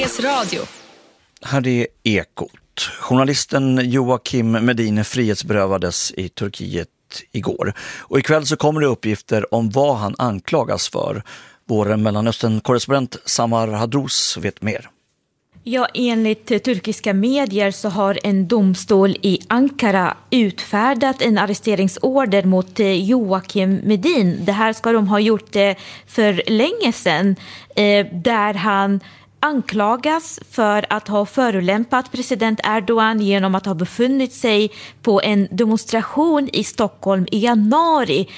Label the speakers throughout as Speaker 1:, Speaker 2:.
Speaker 1: Sveriges Radio.
Speaker 2: Här är Ekot. Journalisten Joakim Medin frihetsberövades i Turkiet igår. Och ikväll så kommer det uppgifter om vad han anklagas för. Vår Mellanöstern-korrespondent Samar Hadros vet mer.
Speaker 3: Ja, enligt turkiska medier så har en domstol i Ankara utfärdat en arresteringsorder mot Joakim Medin. Det här ska de ha gjort för länge sedan, där han anklagas för att ha förolämpat president Erdogan genom att ha befunnit sig på en demonstration i Stockholm i januari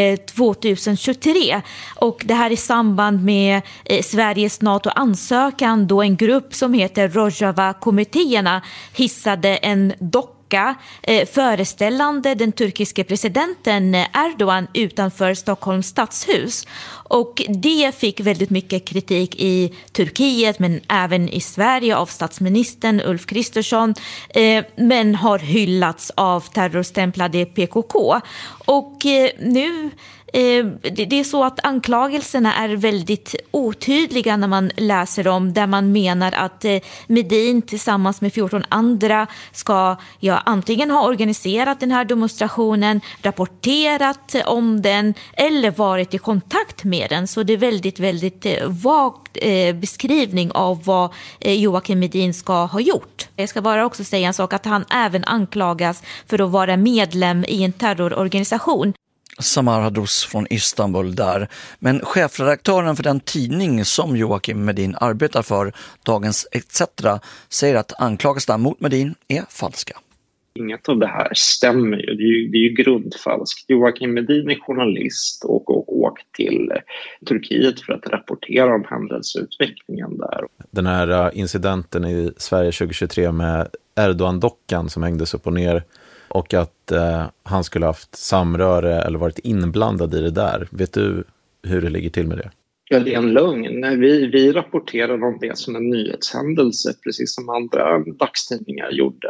Speaker 3: 2023. Och det här i samband med Sveriges NATO-ansökan, då en grupp som heter Rojava-kommittéerna hissade en docka föreställande den turkiske presidenten Erdogan utanför Stockholms stadshus. Och det fick väldigt mycket kritik i Turkiet men även i Sverige av statsministern Ulf Kristersson, men har hyllats av terrorstämplade PKK. Och nu det är så att anklagelserna är väldigt otydliga när man läser dem, där man menar att Medin tillsammans med 14 andra ska antingen ha organiserat den här demonstrationen, rapporterat om den eller varit i kontakt med den. Så det är väldigt, väldigt vag beskrivning av vad Joakim Medin ska ha gjort. Jag ska bara också säga en sak, att han även anklagas för att vara medlem i en terrororganisation.
Speaker 2: Samar Hadros från Istanbul där. Men chefredaktören för den tidning som Joakim Medin arbetar för, Dagens ETC, säger att anklagelserna mot Medin är falska.
Speaker 4: Inget av det här stämmer ju. Det är ju grundfalskt. Joakim Medin är journalist och åkt till Turkiet för att rapportera om händelseutvecklingen där.
Speaker 5: Den här incidenten i Sverige 2023 med Erdogan-dockan som hängdes upp och ner, och att han skulle haft samröre eller varit inblandad i det där. Vet du hur det ligger till med det?
Speaker 4: Ja, det är en lögn. Vi rapporterar om det som en nyhetshändelse, precis som andra dagstidningar gjorde.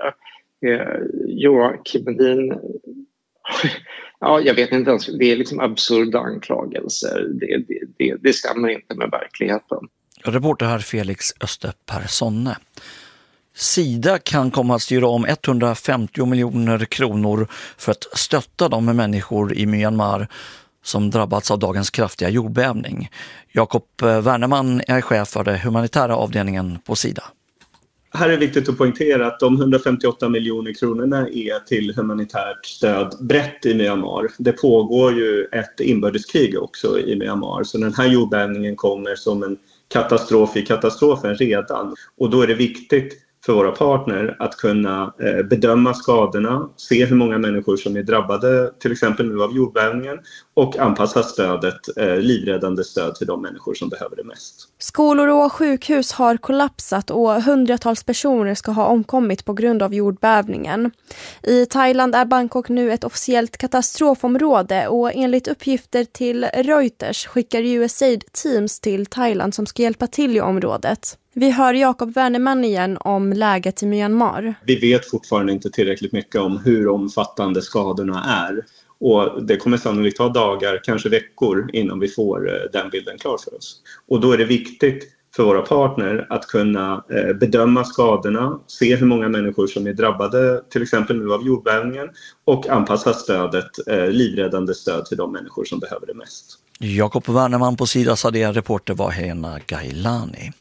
Speaker 4: Joakim Medin, ja, jag vet inte ens, det är liksom absurda anklagelser. Det stämmer inte med verkligheten.
Speaker 2: Reporter här Felix Österpersonne. Sida kan komma att styra om 150 miljoner kronor för att stötta de människor i Myanmar som drabbats av dagens kraftiga jordbävning. Jakob Wernerman är chef för den humanitära avdelningen på Sida.
Speaker 6: Här är viktigt att poängtera att de 158 miljoner kronorna är till humanitärt stöd brett i Myanmar. Det pågår ju ett inbördeskrig också i Myanmar, så den här jordbävningen kommer som en katastrof i katastrofen redan. Och då är det viktigt för våra partner att kunna bedöma skadorna, se hur många människor som är drabbade till exempel nu av jordbävningen, och anpassa stödet, livräddande stöd till de människor som behöver det mest.
Speaker 7: Skolor och sjukhus har kollapsat och hundratals personer ska ha omkommit på grund av jordbävningen. I Thailand är Bangkok nu ett officiellt katastrofområde, och enligt uppgifter till Reuters skickar USAID teams till Thailand som ska hjälpa till i området. Vi hör Jakob Wernerman igen om läget i Myanmar.
Speaker 6: Vi vet fortfarande inte tillräckligt mycket om hur omfattande skadorna är. Och det kommer sannolikt ta dagar, kanske veckor, innan vi får den bilden klar för oss. Och då är det viktigt för våra partner att kunna bedöma skadorna, se hur många människor som är drabbade till exempel nu av jordbävningen, och anpassa stödet, livräddande stöd till de människor som behöver det mest.
Speaker 2: Jakob Wernerman på Sida, sa det. Reporter var Helena Gailani.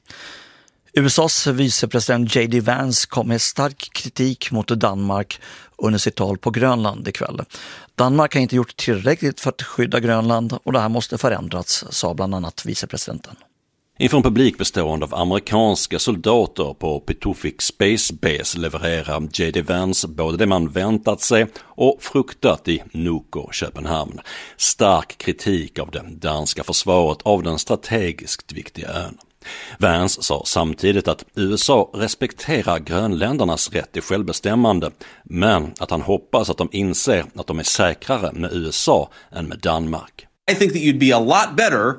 Speaker 2: USAs vicepresident J.D. Vance kom med stark kritik mot Danmark under sitt tal på Grönland ikväll. Danmark har inte gjort tillräckligt för att skydda Grönland, och det här måste förändras, sa bland annat vicepresidenten.
Speaker 8: Inför en publik bestående av amerikanska soldater på Pituffik Space Base levererar J.D. Vance både det man väntat sig och fruktat i Nuuk och Köpenhamn. Stark kritik av det danska försvaret av den strategiskt viktiga ön. Vance sa samtidigt att USA respekterar grönländernas rätt till självbestämmande, men att han hoppas att de inser att de är säkrare med USA än med Danmark.
Speaker 9: I think that you'd be a lot better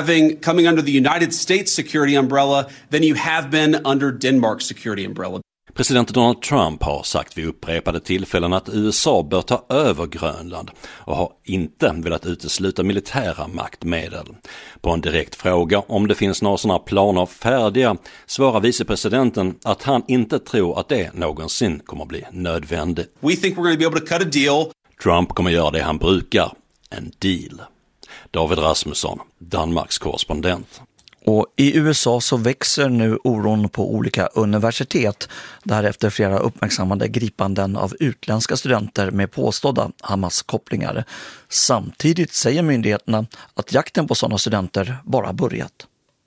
Speaker 9: coming under the United States security umbrella than you have been under Denmark's security umbrella.
Speaker 8: President Donald Trump har sagt vid upprepade tillfällen att USA bör ta över Grönland och har inte velat utesluta militära maktmedel. På en direkt fråga om det finns några sådana planer färdiga svarar vicepresidenten att han inte tror att det någonsin kommer att bli nödvändigt.
Speaker 9: We think we're going to be able to cut a deal.
Speaker 8: Trump kommer göra det han brukar, en deal. David Rasmusson, Danmarks korrespondent.
Speaker 2: Och i USA så växer nu oron på olika universitet därefter flera uppmärksammade gripanden av utländska studenter med påstådda Hamas-kopplingar. Samtidigt säger myndigheterna att jakten på sådana studenter bara börjat.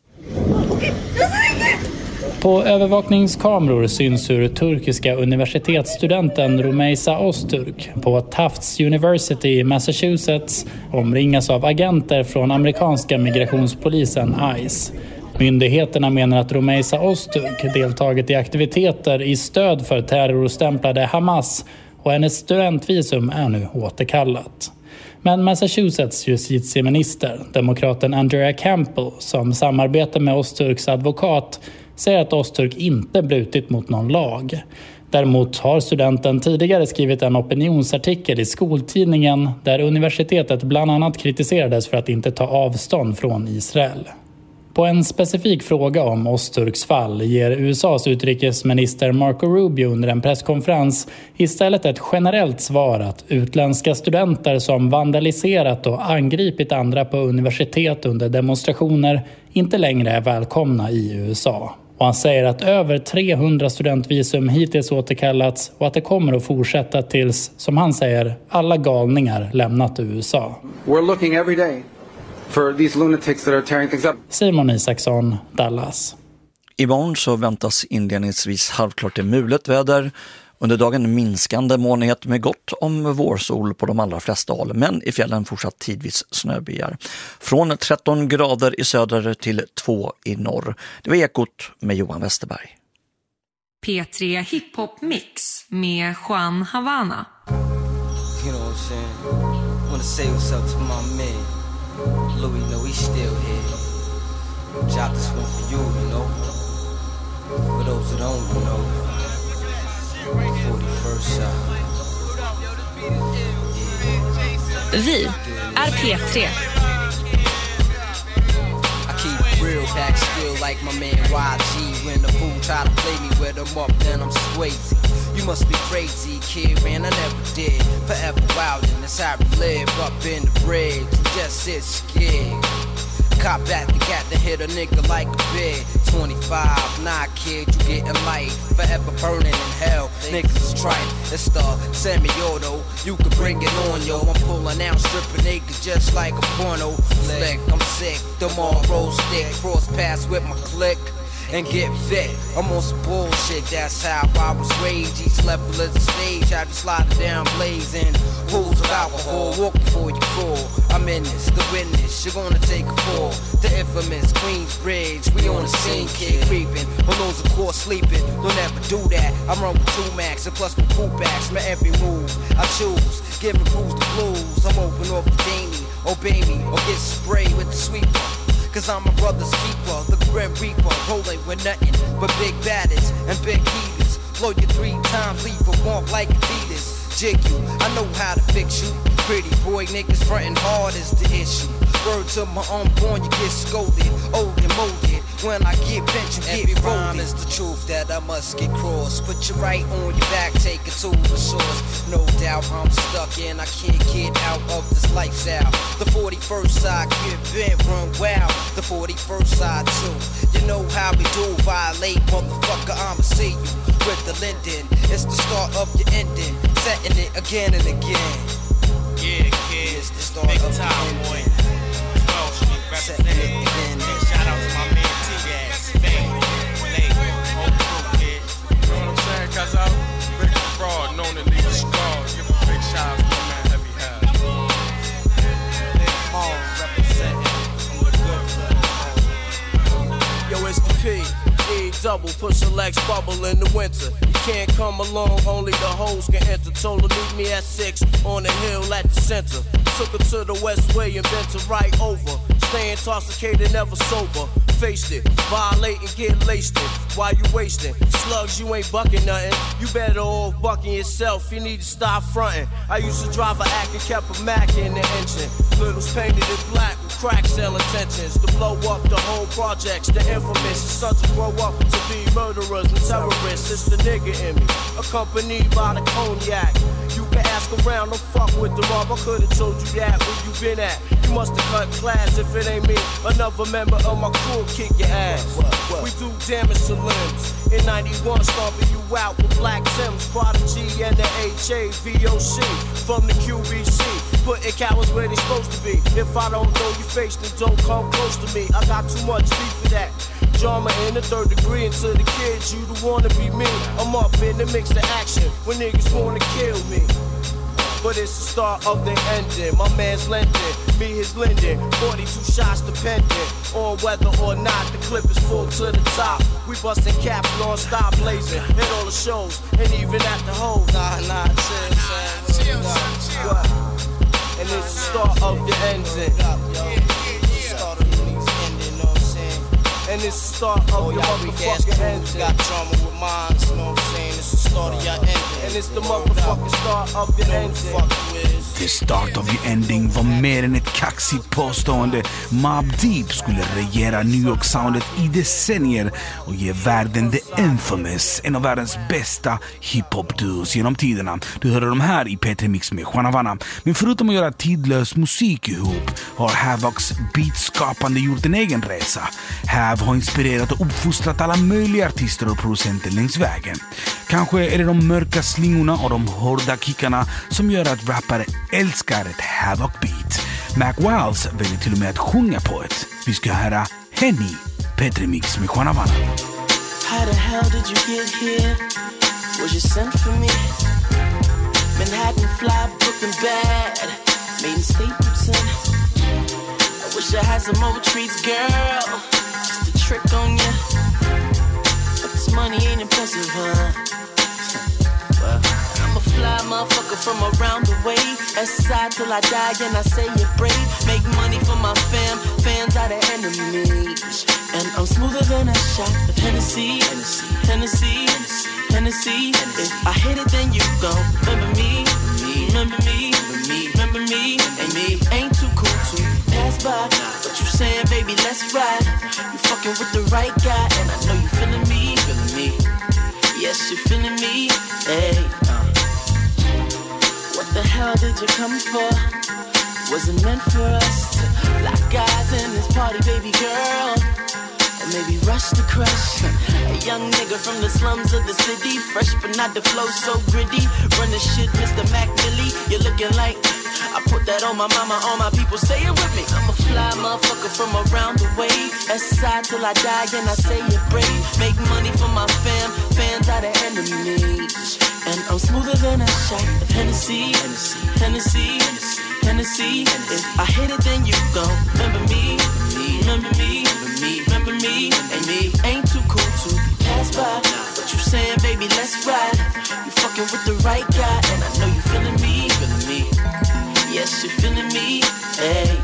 Speaker 1: På övervakningskameror syns hur turkiska universitetsstudenten Rümeysa Öztürk på Tufts University i Massachusetts omringas av agenter från amerikanska migrationspolisen ICE. Myndigheterna menar att Rümeysa Öztürk deltagit i aktiviteter i stöd för terrorstämplade Hamas och hennes studentvisum är nu återkallat. Men Massachusetts justitieminister, demokraten Andrea Campbell, som samarbetar med Öztürks advokat, säger att Öztürk inte brutit mot någon lag. Däremot har studenten tidigare skrivit en opinionsartikel i skoltidningen där universitetet bland annat kritiserades för att inte ta avstånd från Israel. På en specifik fråga om Öztürks fall ger USAs utrikesminister Marco Rubio under en presskonferens istället ett generellt svar att utländska studenter som vandaliserat och angripit andra på universitet under demonstrationer inte längre är välkomna i USA. Och han säger att över 300 studentvisum hittills återkallats och att det kommer att fortsätta tills, som han säger, alla galningar lämnat USA.
Speaker 10: We're looking every day for these lunatics that are tearing things up.
Speaker 1: Simon Isaksson, Dallas.
Speaker 2: Imorgon så väntas inledningsvis halvklart till mulet väder. Under dagen minskande molnighet med gott om vårsol på de allra flesta håll, men i fjällen fortsatt tidvis snöbyar. Från 13 grader i söder till 2 i norr. Det var Ekot med Johan Westerberg.
Speaker 11: P3 Hiphop Mix med Juan Havana.
Speaker 12: You know what I'm saying? Wanna say what's up to my man. Louis, know he's still here. Drop this one for you, you know. For those who don't know. 41st shot.
Speaker 11: Vi är P3.
Speaker 12: I keep real back still like my man YG. When the fool try to play me with them up, then I'm swayzy. You must be crazy, kid, man, I never did. Forever wild and that's how we live up in the bridge. You just sit scared. Cop back the gat to hit a nigga like a bed. 25, nah kid, you getting light. Forever burning in hell, niggas is trying. It's the semi-auto, you can bring it on, yo. I'm pulling out stripping niggas just like a porno flick. I'm sick, them all roll stick. Cross paths with my click and get fit. I'm on some bullshit, that's how I was raised. Each level is a stage, I just slide down blazing. Rules of alcohol, walk before you fall. I'm in this, the witness, you're gonna take a fall. The infamous Queensbridge, we on the scene, kid creeping. On those of course sleeping, don't ever do that. I'm run with 2 max and plus my pullbacks. My every move I choose, giving fools the blues. I'm open off the Damie, obey me, or get sprayed with the sweeper. Cause I'm my brother's keeper, the Grim Reaper, rolling with nothing but big baddies and big heaters. Blow you 3 times, leave a womp like Adidas. Jig you, I know how to fix you. Pretty boy niggas frontin' hard is the issue. Word to my unborn, you get scolded, old and molded. When I get bent, you get folded. Every rhyme is the truth that I must get crossed. Put you right on your back, take it to the source. No doubt I'm stuck and I can't get out of this lifestyle. The 41st side, get bent, run wild. The 41st side too. You know how we do, violate, motherfucker, I'ma see you with the Linden. It's the start of your ending, setting it again and again.
Speaker 13: Yeah, kid,
Speaker 12: it's the start
Speaker 13: big
Speaker 12: of
Speaker 13: time,
Speaker 12: your
Speaker 13: boy.
Speaker 12: ending.
Speaker 13: 12 Street representing. Shout out to my man T-Gas, Fame, Lake, whole crew, kid.
Speaker 14: You know what I'm saying? Cause I'm Rick the Fraud, known to leave a scar. Give a big shout out to my man Heavy Hell.
Speaker 12: Big Mom representing.
Speaker 13: Yo, it's the P. E-double, push a Lex bubble in the winter. You can't come along, only the hoes can enter. Told her meet me at 6 on the hill at the center. Took her to the West Way and bent her right over. Stay intoxicated, never sober. Faced it, violate and get laced it. Why you wasting? Slugs, you ain't bucking nothing. You better off bucking yourself. You need to stop fronting. I used to drive a Act and kept a Mac in the engine. Littles painted in black with crack sale intentions to blow up the whole projects. The infamous sons to grow up to be murderers and terrorists. It's the nigga in me, accompanied by the cognac. You can ask around, don't fuck with the mob. I could've told you that where you been at. You must've cut class if it ain't me. Another member of my crew kick your ass. We do damage to limbs. In 91, stomping you out with Black Timbs, Prodigy and the HAVOC from the QBC. Putting cowards where they supposed to be. If I don't know your face, then don't come close to me. I got too much beef for that. Drama in the third degree, and to the kids, you don't wanna be me. I'm up in the mix of action when niggas wanna kill me. But it's the start of the ending. My man's lending, me his lending. 42 shots dependent on whether or not the clip is full to the top. We busting caps non-stop blazing at all the shows and even at the hole. Chill. What? And it's the start of the ending. And it's the start of your motherfucking ending. Got drama with mine, you know what I'm saying? It's the start of your ending. And it's the motherfucking start of your ending.
Speaker 15: The start of your ending var mer än ett kaxigt påstående. Mobb Deep skulle regera New York-soundet i decennier och ge världen The Infamous, en av världens bästa hiphop-duos genom tiderna. Du hörde de här i P3 Mix med Juan Havana. Men förutom att göra tidlös musik ihop har Havocs beatskapande gjort en egen resa. Hav har inspirerat och uppfostrat alla möjliga artister och producenter längs vägen. Kanske är det de mörka slingorna och de hårda kickarna som gör att rappare älskar ett Havoc-beat. Mac Wiles väljer till och med att sjunga på ett. Vi ska höra Henny, P3 Mix med Juan Havana.
Speaker 16: How the hell did you get here? Was you sent for me? Manhattan fly, Brooklyn bad, Main Stapleton. I wish I had some more treats, girl. Just a trick on you. But this money ain't impressive, huh? Well, I'm a fly motherfucker from around the way. S-side till I die and I say it brave. Make money for my fans are the enemies. And I'm smoother than a shot of Hennessy. If I hit it then you gon' remember me. And me ain't too cool to pass by. But you saying, baby, let's ride. You fucking with the right guy, and I know you feeling me. Yes, you feeling me. Hey, what the hell did you come for? Was it meant for us to lock eyes in this party, baby girl? Or maybe rush to crush? A young nigga from the slums of the city, fresh but not the flow so gritty. Run the shit, Mr. Mac Millie. You're looking like I put that on my mama, all my people say it with me. I'm a fly motherfucker from around the way. S-side till I die and I say it brave. Make money for my fans are the enemies. And I'm smoother than a shot of Hennessy. If I hit it then you gon' remember me. And me ain't too cool to pass by. But you saying, baby, let's ride. You fucking with the right guy, and I know you feeling me. Yes, you feeling me. Hey.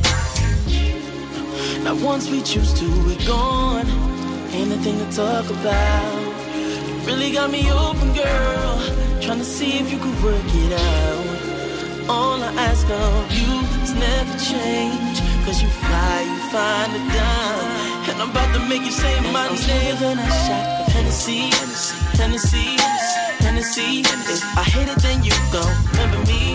Speaker 16: Now once we choose to, we're gone. Ain't nothing to talk about. You really got me open, girl. Trying to see if you could work it out. All I ask of you is never change. Cause you fly, you find a dime. And I'm about to make you say my name. Then a shot of Hennessy. If I hit it then you gon' remember me.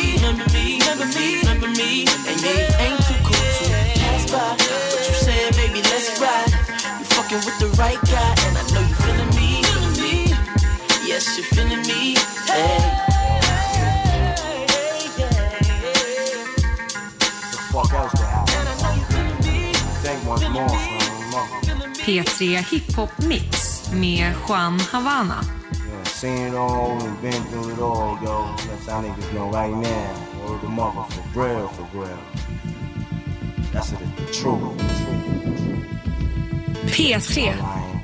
Speaker 16: And me ain't too cool to pass by. But you saying, baby, let's ride. You fucking with the right guy, and I know you feeling me. Yes, you feeling me. Hey.
Speaker 17: The fuck else could happen? Think once more.
Speaker 11: P3 Hiphop Mix med Juan Havana.
Speaker 17: Seen it all and been through it all, yo. Let y'all niggas know right now. Word the mother for real. That's it, the truth.
Speaker 11: P3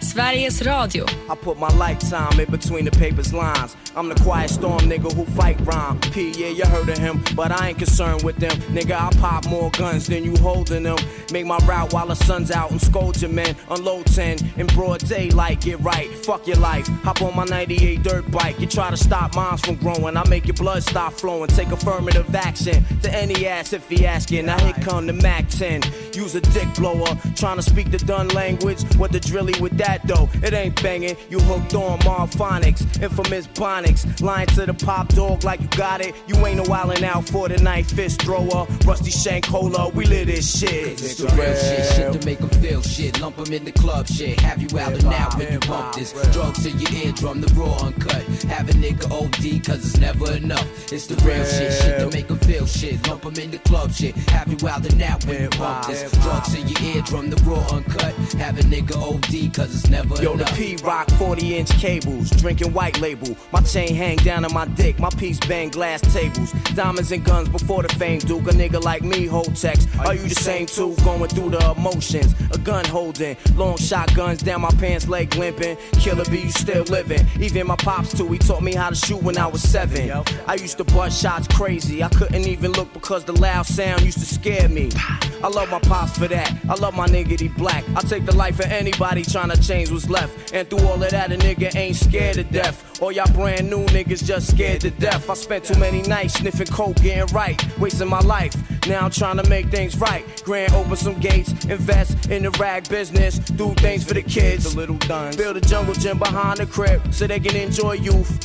Speaker 11: Sveriges Radio.
Speaker 13: I put my lifetime in between the paper's lines. I'm the quiet storm nigga who fight rhyme. P, yeah, you heard of him, but I ain't concerned with them. Nigga, I pop more guns than you holding them. Make my route while the sun's out and scold your men. Unload 10 in broad daylight, get right. Fuck your life. Hop on my 98 dirt bike. You try to stop minds from growing. I make your blood stop flowing. Take affirmative action to any ass if he asking. Now here come the Mac 10. Use a dick blower. Trying to speak the done language. What the drilly with that though? It ain't banging. You hooked on Marphonics. Infamous Bonics. Lying to the pop dog like you got it. You ain't no wildin' out for the night. Fist thrower. Rusty Shank Cola. We live this shit.
Speaker 12: It's the real shit to make them feel shit. Lump them in the club shit. Have you out and out when you bump this. Drugs in your eardrum, the raw uncut. Have a nigga OD cause it's never enough. It's the real shit to make them feel shit. Lump them in the club shit. Have you out and out when you bump this. Drugs in your eardrum, the raw uncut. Have a nigga OD cause it's never enough.
Speaker 13: Yo, the P-Rock 40-inch cables. Drinking white label. My chain hang down on my dick. My piece bang glass tables. Diamonds and guns before the fame, Duke. A nigga like me hold text. Are you the same too? Going through the emotions. A gun holding. Long shotguns down my pants leg limping. Killer B, you still living. Even my pops too. He taught me how to shoot when I was 7. I used to bust shots crazy. I couldn't even look because the loud sound used to scare me. I love my pops for that. I love my nigga, he black. I take the life of anybody trying to change what's left. And through all of that, a nigga ain't scared to death. All y'all brand new niggas just scared to death. I spent too many nights sniffing coke, getting right, wasting my life. Now I'm trying to make things right. Grand open some gates, invest in the rag business, do things for the kids, the little duns. Build a jungle gym behind the crib so they can enjoy youth.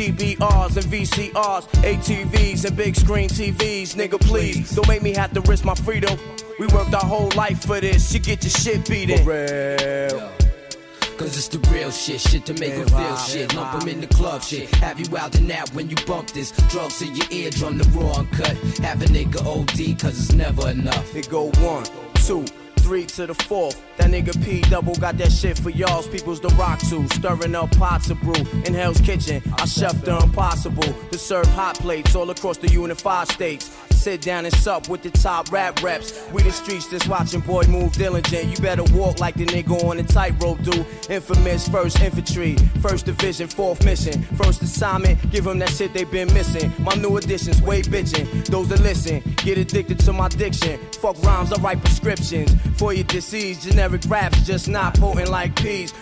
Speaker 13: CBRs and VCRs, ATVs and big screen TVs. Nigga, please don't make me have to risk my freedom. We worked our whole life for this. You get your shit beaten. For real.
Speaker 12: Cause it's the real shit to make them feel shit. Lump them in the club shit. Have you out and out when you bump this. Drugs in your eardrum, the raw uncut. Have a nigga OD cause it's never enough.
Speaker 13: It go 1, 2, 3 to the 4th. That nigga P double got that shit for y'all's people's the rock too. Stirring up pots of brew in Hell's Kitchen. I chef the impossible to serve hot plates all across the unified states. Sit down and sup with the top rap reps. We the streets just watching boy move diligent. You better walk like the nigga on the tightrope do. Infamous 1st Infantry, 1st Division, 4th Mission. First assignment, give them that shit they been missing. My new additions, way bitchin'. Those that listen, get addicted to my diction. Fuck rhymes, I write prescriptions. For your disease, generic raps just not potent like peas.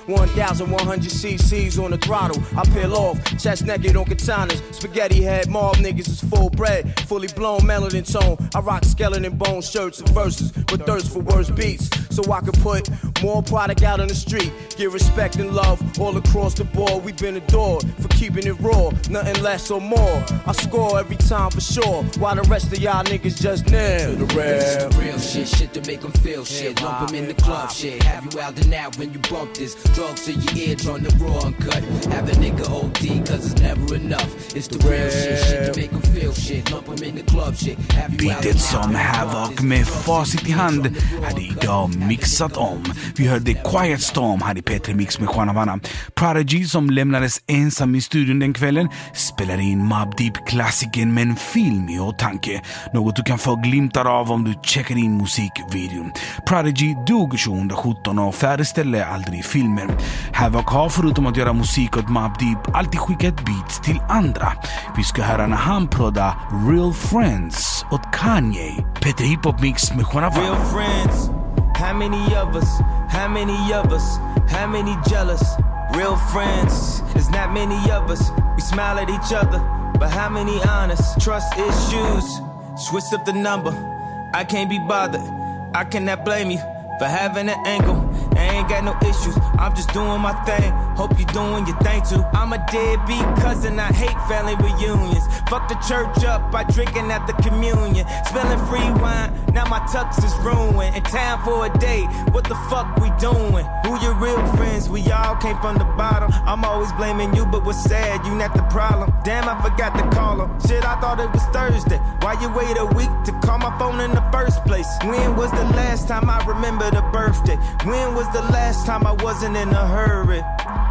Speaker 13: 1,100 cc's on the throttle. I peel off, chest naked on katanas. Spaghetti head, mob niggas is full bred. Fully blown melody tone. I rock skeleton bone shirts and verses with thirst for worse beats, so I can put more product out on the street. Get respect and love all across the board. We've been adored for keeping it raw, nothing less or more. I score every time for sure, while the rest of y'all niggas just nail to the real.
Speaker 12: The real shit to make them feel shit. Lump them in the club shit. Have you out and out when you bump this. Drugs in your eardrum, the raw uncut. Have a nigga OD cause it's never enough. It's the real shit to make them feel shit. Lump them in the club shit.
Speaker 15: Beatet som Havoc med facit i hand hade idag mixat om. Vi hörde Quiet Storm här i P3 Mix med Juan Havana. Prodigy som lämnades ensam i studion den kvällen spelar in Mobb Deep-klassiken med en film i åtanke. Något du kan få glimtar av om du checkar in musikvideon. Prodigy dog 2017 och färdigställde aldrig filmen. Havoc har förutom att göra musik åt Mobb Deep alltid skickat beats till andra. Vi ska höra när han prodda Real Friends åt Kanye. P3 Hiphop Mix med Juan Havana.
Speaker 18: Real friends, how many of us, how many of us, how many jealous? Real friends, there's not many of us. We smile at each other, but how many honest? Trust issues, switch up the number. I can't be bothered, I cannot blame you for having an angle. I ain't got no issues, I'm just doing my thing. Hope you doing your thing too. I'm a deadbeat cousin, I hate family reunions. Fuck the church up by drinking at the communion. Spilling free wine, now my tux is ruined. In town for a day, what the fuck we doing? Who your real friends? We all came from the bottom. I'm always blaming you, but what's sad, you not the problem. Damn, I forgot to call him. Shit, I thought it was Thursday. Why you wait a week to call my phone in the first place? When was the last time I remembered a birthday? When was the last time I wasn't in a hurry?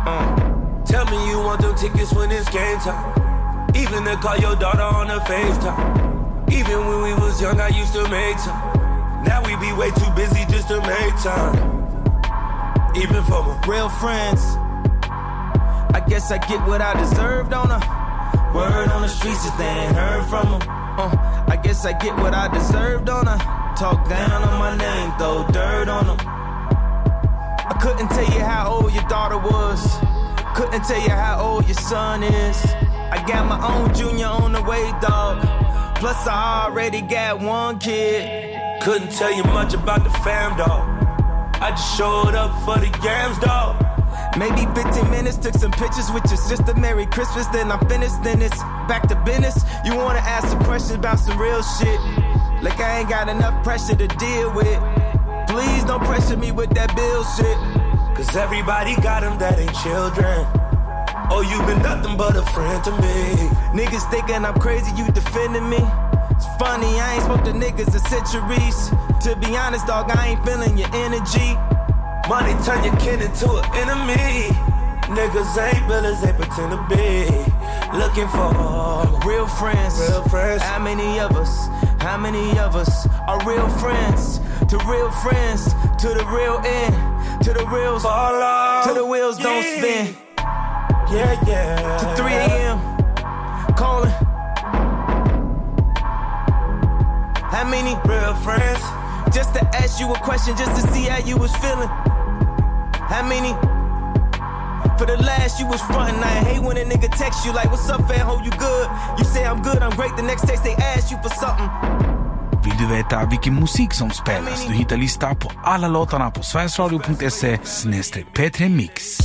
Speaker 19: Tell me you want them tickets when it's game time. Even to call your daughter on the FaceTime. Even when we was young, I used to make time. Now we be way too busy just to make time. even for my
Speaker 18: real friends. I guess I get what I deserved on her. Word on the streets is they ain't heard from them. I guess I get what I deserved on her. Talk down on my name, throw dirt on them. I couldn't tell you how old your daughter was. Couldn't tell you how old your son is. I got my own junior on the way, dog. Plus I already got one kid.
Speaker 19: Couldn't tell you much about the fam, dog. I just showed up for the yams, dog.
Speaker 18: Maybe 15 minutes, took some pictures with your sister. Merry Christmas, then I'm finished, then it's back to business. You wanna ask some questions about some real shit, like I ain't got enough pressure to deal with. Please don't pressure me with that bill shit.
Speaker 19: Cause everybody got them that ain't children. Oh, you been nothing but a friend to me.
Speaker 18: Niggas thinking I'm crazy, you defending me. It's funny, I ain't spoke to niggas in centuries. To be honest, dog, I ain't feeling your energy.
Speaker 19: Money turn your kin into an enemy. Niggas ain't billers, they pretend to be. Looking for
Speaker 18: real friends.
Speaker 19: Real friends.
Speaker 18: How many of us? How many of us are real friends? To real friends, to the real end, to the reals
Speaker 19: fall off,
Speaker 18: to the wheels don't spin.
Speaker 19: Yeah, yeah.
Speaker 18: To 3 a.m. calling. How many
Speaker 19: real friends?
Speaker 18: Just to ask you a question, just to see how you was feeling. How many? For the last you was frontin'. I hate when a nigga text you like, what's up, fan, hope you good? You say I'm good, I'm great, the next text they ask you for something.
Speaker 15: Vill du veta vilken musik som spelas? Du hittar lista på alla låtarna på sverigesradio.se/P3 Mix.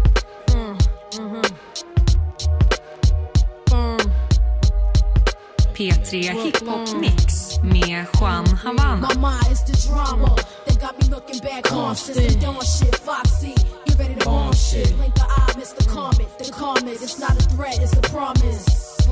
Speaker 11: P3 Hiphop Mix med Juan Havana.
Speaker 20: My mind is the drama that got me looking back on since the dawn shit. Foxy, you ready to bomb shit? Blink the eye, Mr. Comet. The comment, it's not a threat, it's a promise.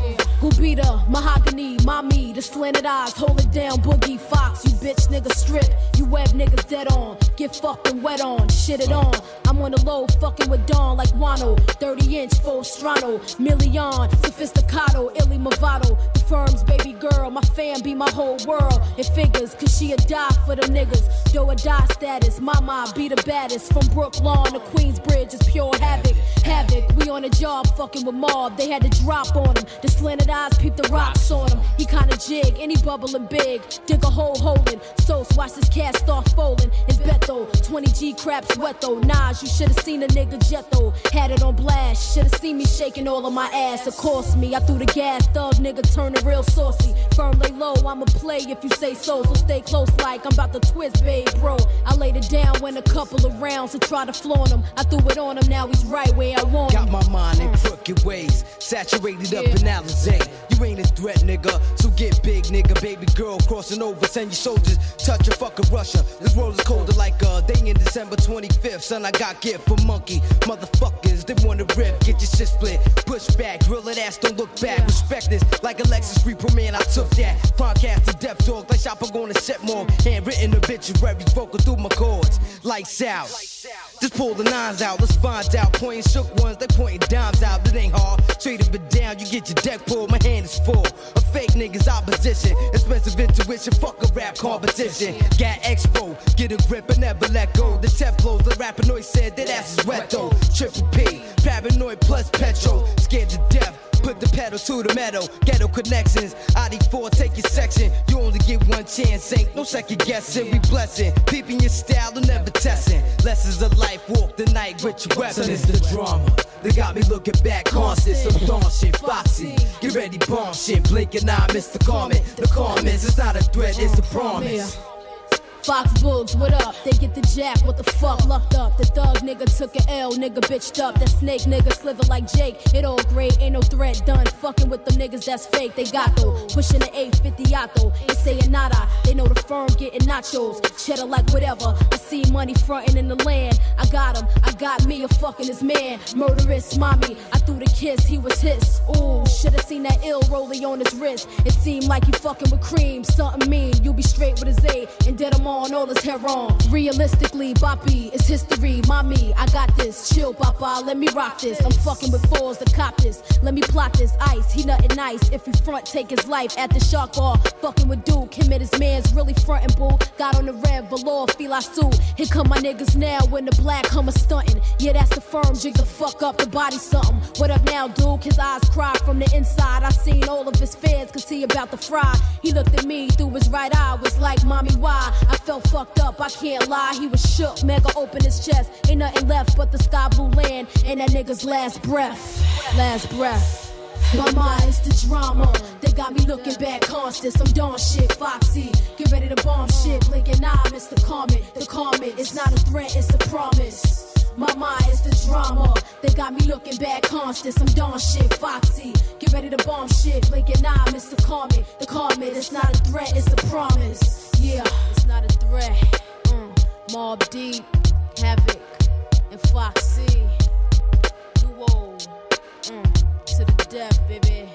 Speaker 20: Gubita, mahogany, mommy, the slanted eyes, hold it down, Boogie Fox, you bitch nigga strip, you web niggas dead on, get fucking wet on, shit it on, I'm on the low, fucking with Dawn like Wano, 30-inch full strano, million, sophisticato, illy movado, the firm's baby girl, my fam be my whole world, it figures, cause she a die for them niggas, do or die status, mama be the baddest, from Brooklawn to Queensbridge, is pure havoc, we on a job fucking with Mob, they had to drop on him, the slanted eyes peep the rocks on him. He kinda jig, and he bubbling big. Dig a hole holding. So watch this cat start folding. His bet though, 20G craps wet though. Nas, you should've seen a nigga jet though. Had it on blast. Should've seen me shaking all of my ass. Of course me, I threw the gas. Thug nigga turning real saucy. Firm lay low, I'ma play if you say so. So stay close like I'm about to twist, babe, bro. I laid it down when a couple of rounds to try to flaunt him. I threw it on him, now he's right where I want him.
Speaker 21: Got my mind in crooked ways. Saturated up in Alizé. You ain't a threat, nigga, so get big, nigga. Baby girl crossing over, send your soldiers, touch a fucking Russia. This world is colder like a day in December 25th. Son, I got gift for monkey. Motherfuckers, they wanna rip, get your shit split. Push back, grill that ass, don't look back. Respect this, like Alexis Reaper, man, I took that. Podcast to Death Dog, like Chopper gonna set more. Handwritten obituaries, vocal through my chords. Lights out. Just pull the nines out, let's find out. Pointing shook ones, they pointing dimes out. It ain't hard, straight up and down, you get your deck pulled. My hand is full of fake niggas opposition. Expensive intuition, fuck a rap competition. Got expo, get a grip and never let go. The tep blows, the rapinoid said that ass is wet though. Triple P, paranoid plus petrol. Scared to death, put the pedal to the metal. Ghetto connections, ID4, take your section. You only get one chance, ain't no second guessing. We blessing, peeping your style and never testing. Lessons of life, walk the night with your weapons.
Speaker 20: So it's the drama, they got me looking back constant. Some dawn shit, Foxy, get ready, bomb shit. Blink and I miss the comment. The comments, it's not a threat, it's a promise. Fox Bugs, what up? They get the jack, what the fuck, lucked up. The thug nigga took an L, nigga bitched up. That snake nigga slither like Jake. It all great, ain't no threat done. Fucking with them niggas that's fake, they got though. Pushing the 850 yato, they saying nada. They know the firm getting nachos. Cheddar like whatever, I see money frontin' in the land. I got him, I got me a fucking his man. Murderous mommy, I threw the kiss, he was his. Ooh, should've seen that ill rollie on his wrist. It seemed like you fucking with cream, something mean. You be straight with his A, and dead I'm on on, all his hair on. Realistically, Bobby, it's history. Mommy, I got this. Chill, Papa, let me rock this. I'm fucking with fours, the cop this. Let me plot this ice. He nothing nice. If he front, take his life at the shark bar. Fucking with Duke, him and his man's really frontin', boo. Got on the red velour, feel I sue. Here come my niggas now when the black Hummer stuntin'. Yeah, that's the firm, jig the fuck up, the body something. What up now, Duke? His eyes cry from the inside. I seen all of his fears, cause he about to fry. He looked at me through his right eye, was like, mommy, why? I felt fucked up, I can't lie. He was shook, mega open his chest. Ain't nothing left but the sky blue land and that nigga's last breath. Last breath. My mind is the drama. They got me looking back constant. Some dawn shit, Foxy. Get ready to bomb shit. Blinking eye, Mr. Comet. The comment is not a threat, it's a promise. My mind is the drama. They got me looking back constant. Some dawn shit, Foxy. Get ready to bomb shit. Blinking eye, Mr. Comet. The comment is not a threat, it's a promise. Yeah, it's not a threat. Mob Deep, Havoc, and Foxy. Duo. To the death, baby.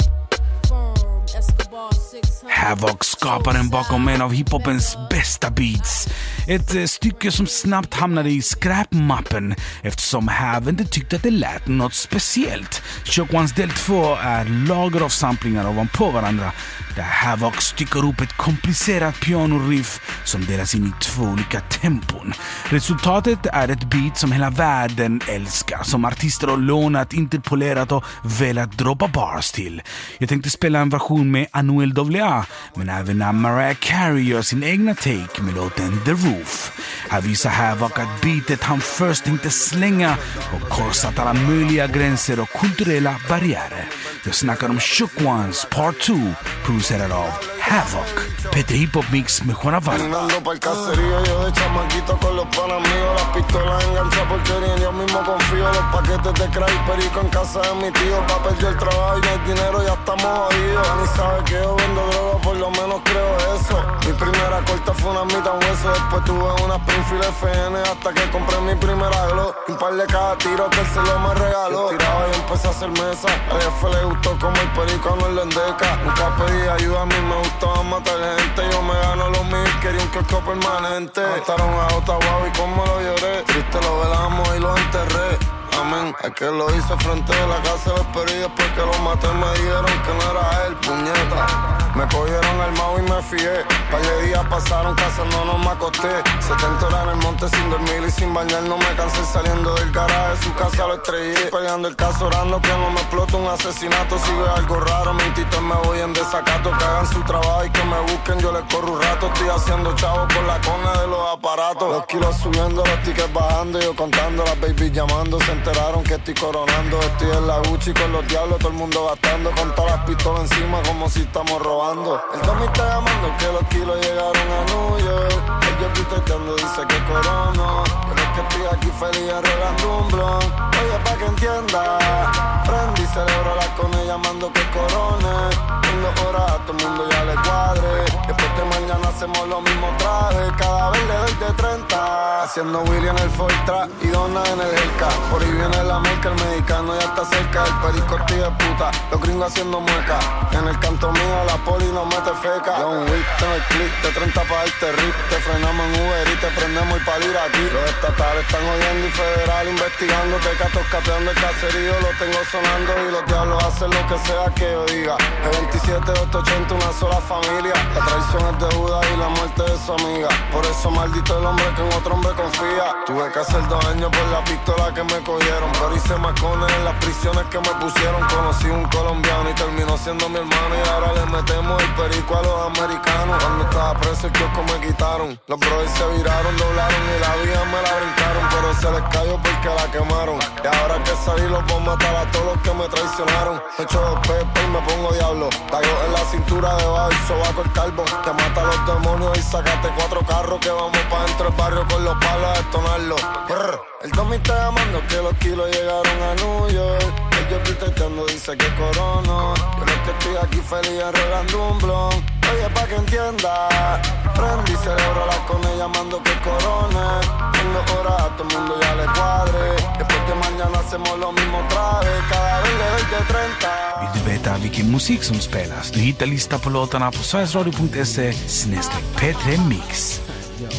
Speaker 20: Firm, Escobar 600.
Speaker 15: Havoc, skaparen bakom en av hiphopens bästa beats. Ett stycke som snabbt hamnade i skräpmappen eftersom Hav inte tyckte att det lät något speciellt. Shook Ones del 2 är lager av samplingar ovanpå varandra där Havoc stycker upp ett komplicerat pianoriff som delas in i 2 olika tempon. Resultatet är ett beat som hela världen älskar, som artister har lånat, interpolerat och velat droppa bars till. Jag tänkte spela en version med Anuel AA, men även när Mariah Carey gör sin egna take med låten The Roof. Här visar Havoc att beatet han först tänkte slänga och korsat alla möjliga gränser och kulturella barriärer. Jag snackar om Shook Ones Part 2, producerad av Havoc. Petre Hip Hop Mix med Juan Navarro.
Speaker 3: Caminando pa'l caserío, yo de chamaquito con los panas míos. Las pistolas enganchadas porque ni yo mismo confío. Los paquetes de crack perico en casa de mi tío. Pa' perdió el trabajo y no hay dinero, ya estamos jodidos. Ni sabe que yo vendo droga, por lo menos creo eso. Mi primera corta fue una mitad en hueso. Después tuve una Springfield FN hasta que compré mi primera Glock. Un par de cada tiro que él se lo me regaló. Tiraba y empecé a hacer mesa. Al jefe le gustó como el perico no lo endeca. Nunca pedí ayuda, a mí me gustaba matar gente. Yo me gano los mil, quería un kiosco permanente. Mataron a Ottawa y como lo lloré. Triste lo velamos y lo enterré. Amén, el que lo hizo frente de la casa lo esperé. Después que lo maté me dijeron que no era él, puñeta. Me cogieron armado y me fié. Par de días pasaron casándonos, me acosté. 70 horas en el monte sin dormir y sin bañar. No me cansé saliendo del garaje, su casa lo estrellé. Peleando el caso, orando que no me explote un asesinato. Si ve algo raro, mentito, me voy en desacato. Que hagan su trabajo y que me busquen, yo les corro un rato. Estoy haciendo chavo con la cona de los aparatos. Los kilos subiendo, los tickets bajando. Yo contando, las babies llamando. Se enteraron que estoy coronando. Estoy en la Gucci con los diablos, todo el mundo gastando. Con todas las pistolas encima como si estamos robando. El Tommy está llamando que los kilos llegaron a New York. Ellos tuiteando dice que corono. Pero es que estoy aquí feliz arreglando un blon. Oye, pa' que entienda, prendí celebro la cone llamando que corone. En 2 horas a todo el mundo ya le cuadre. Después de mañana hacemos lo mismo traje. Cada vez le doy de 30. Haciendo Willy en el Fortra y Donna en el Elka. Por ahí viene la merca, el mexicano ya está cerca. El perico tío de puta, los gringos haciendo mueca. En el canto mío la poli nos mete feca. John Wick, tengo el click de 30 pa' darte rip. Te frenamos en Uber y te prendemos y pa' ir aquí. Los estatales están oyendo y federal investigando. Te catos capeando el caserío, lo tengo sonando. Y los diablos hacen lo que sea que yo diga. E27, 880, una sola familia. La traición es de Judas y la muerte de su amiga. Por eso maldito el hombre que en otro hombre confía. Tuve que hacer 2 años por la pistola que me cogieron. Pero hice macones en las prisiones que me pusieron. Conocí un colombiano y terminó siendo mi hermano. Y ahora le metemos el perico a los americanos. Cuando estaba preso el kiosco me quitaron. Los brothers se viraron, doblaron y la vida me la brincaron. Pero se les cayó porque la quemaron. Y ahora que salí los voy a matar a todos los que me traicionaron. Me echo 2 pepas y me pongo diablo. Tallo en la cintura debajo el sobaco el calvo. Te mata a los demonios y sacate 4 carros. Que vamos pa' dentro del barrio con los palos a detonarlo. Brr. El Tommy está llamando que los kilos llegaron a New York. Ellos tuiteando dice que corono. Yo no es que estoy aquí feliz arreglando un blon. Oye, pa' que entienda, prendí celebro la cone llamando que corone. En 2 horas a todo el mundo ya le cuadre. Después de mañana hacemos lo mismo traje. Cada vez le doy de 30.
Speaker 15: Vill du veta vilken musik som spelas? Du hittar lista på låtarna på sverigesradio.se/P3 Mix.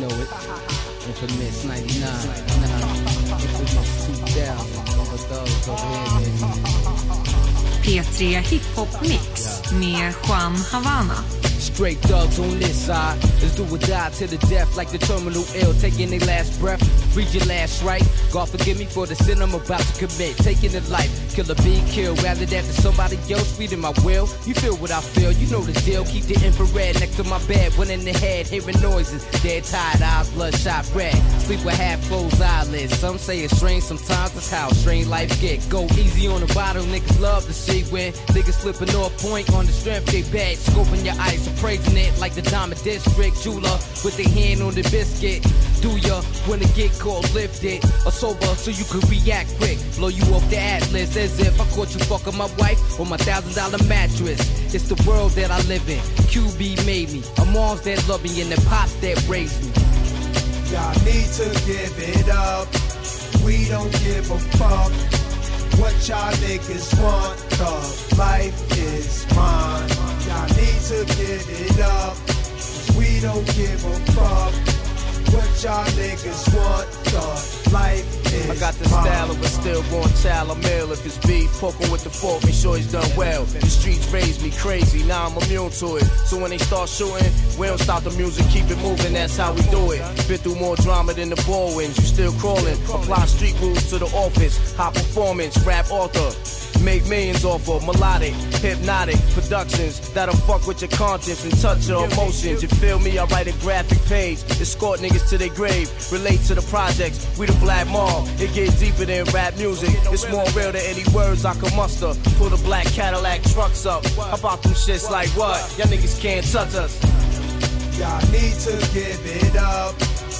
Speaker 21: know it. Infamous 99, infamous 2000, all of those over here.
Speaker 11: P3 Hiphop Mix med Juan Havana.
Speaker 21: Straight thugs on this side. Let's do or die to the death like the terminal ill. Taking their last breath. Read your last right. God forgive me for the sin I'm about to commit. Taking a life. Killer being killed. Rather than to somebody else feeding my will. You feel what I feel. You know the deal. Keep the infrared next to my bed. One in the head. Hearing noises. Dead tired eyes. Bloodshot red. Sleep with half closed eyelids. Some say it's strange. Sometimes it's how strange life get. Go easy on the bottom. Niggas love to see when niggas slipping off point on the strength they bad. Scoping your eyes. Praising it like the Diamond District jeweler with their hand on the biscuit. Do ya wanna get caught lifted or sober so you can react quick? Blow you off the atlas as if I caught you fucking my wife on my $1,000 mattress. It's the world that I live in. QB made me. A moms that love me and the pops that raised me.
Speaker 5: Y'all need to give it up. We don't give a fuck what y'all niggas want, cause life is mine. Y'all need to give it up. We don't give a fuck what y'all niggas want, cause life is
Speaker 13: I got the style of a stillborn child. I'm ill if it's beef, poking with the fork, make sure he's done well. The streets raised me crazy, now I'm immune to it. So when they start shooting, we don't stop the music, keep it moving, that's how we do it. Been through more drama than the Baldwins, you still crawling. Apply street rules to the office, high performance, rap author. Make millions off of melodic, hypnotic productions that'll fuck with your conscience and touch your emotions. You feel me? I write a graphic page, escort niggas to their grave, relate to the projects. We the Black Mall. It gets deeper than rap music. It's more real than any words I can muster. Pull the black Cadillac trucks up. How about them shits like what? Y'all niggas can't touch us.
Speaker 5: Y'all need to give it up.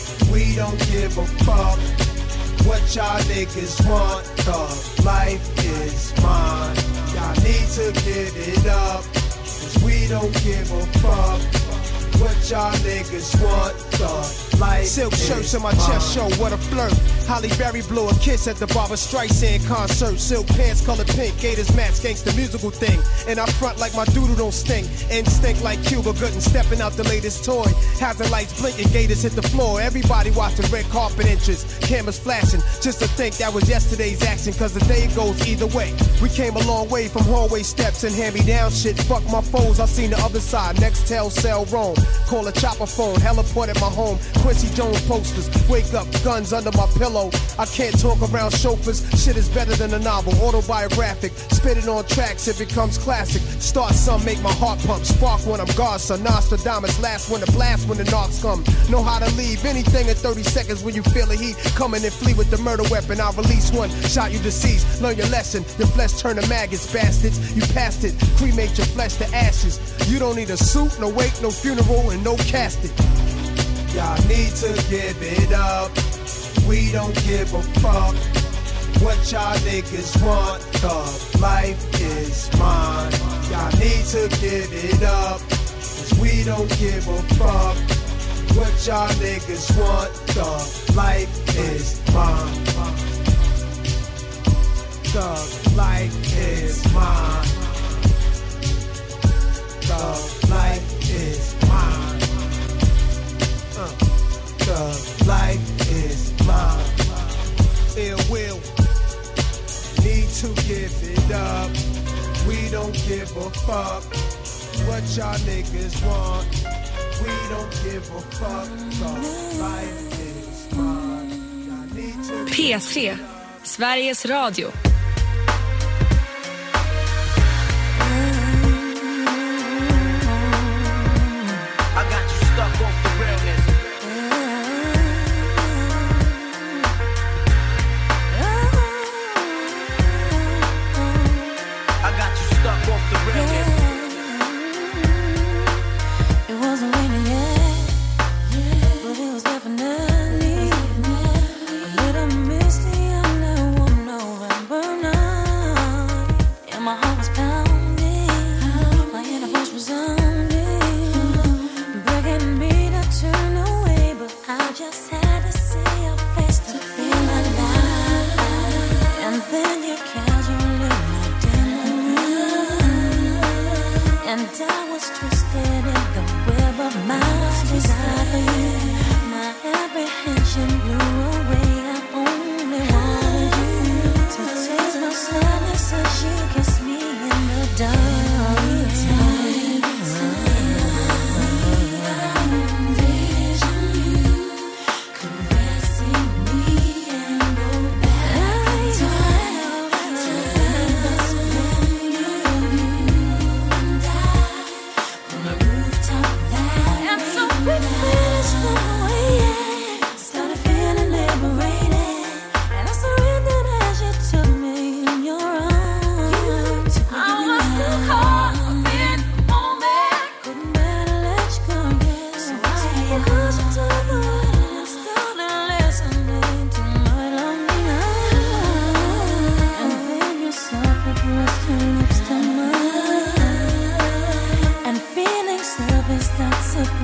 Speaker 5: We don't give a fuck what y'all niggas want, cause life is mine. Y'all need to give it up, cause we don't give a fuck what y'all niggas want, cause life
Speaker 22: silk
Speaker 5: is
Speaker 22: shirts in my
Speaker 5: mine.
Speaker 22: chest show, what a flirt. Holly Berry blew a kiss at the Barbra Streisand concert. Silk pants colored pink, Gators match, gangsta musical thing. And I front like my doodle don't stink. Instinct like Cuba Gooding, stepping out the latest toy. Hazard lights blinking, Gators hit the floor. Everybody watching red carpet entrance. Cameras flashing, just to think that was yesterday's action. Cause the day goes either way. We came a long way from hallway steps and hand-me-down shit. Fuck my foes, I seen the other side. Nextel, cell, roam. Call a chopper phone, heliport at my home. Quincy Jones posters, wake up, guns under my pillow. I can't talk around chauffeurs, shit is better than a novel, autobiographic. Spit it on tracks, it becomes classic. Start some, make my heart pump. Spark when I'm Godson, Nostradamus, last when the blast when the knocks come. Know how to leave anything in 30 seconds when you feel the heat. Coming and flee with the murder weapon, I'll release one. Shot you deceased, learn your lesson. Your flesh turn to maggots, bastards. You passed it, cremate your flesh to ashes. You don't need a suit, no wake, no funeral, and no casket.
Speaker 5: Y'all need to give it up. We don't give a fuck what y'all niggas want, cause life is mine. Y'all need to give it up, cause we don't give a fuck what y'all niggas want, cause life is mine. Cause life is mine. Cause life is mine. Cause life is mine. Ill will. Need to give it up. We don't give a fuck what y'all niggas want. We don't give a fuck. Cause life is mine.
Speaker 11: P3, Sveriges Radio.
Speaker 13: I got you stuck off the realness. I got you stuck off the realness.
Speaker 23: It wasn't raining yet, but it was definitely a little misty on that one November night. And my heart was pounding, my inner voice resounding, begging me to turn away, but I just had to see your face to feel alive. And then you casually walked in the room, and I was twisted in the web of my desire for you. My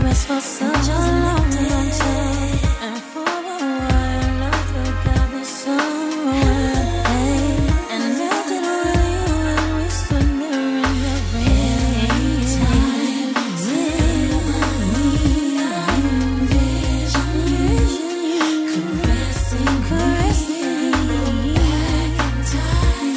Speaker 23: promise for such a long time, and for a while I forgot the somewhere. And now that when we stood there in the rain, caressing, caressing me back in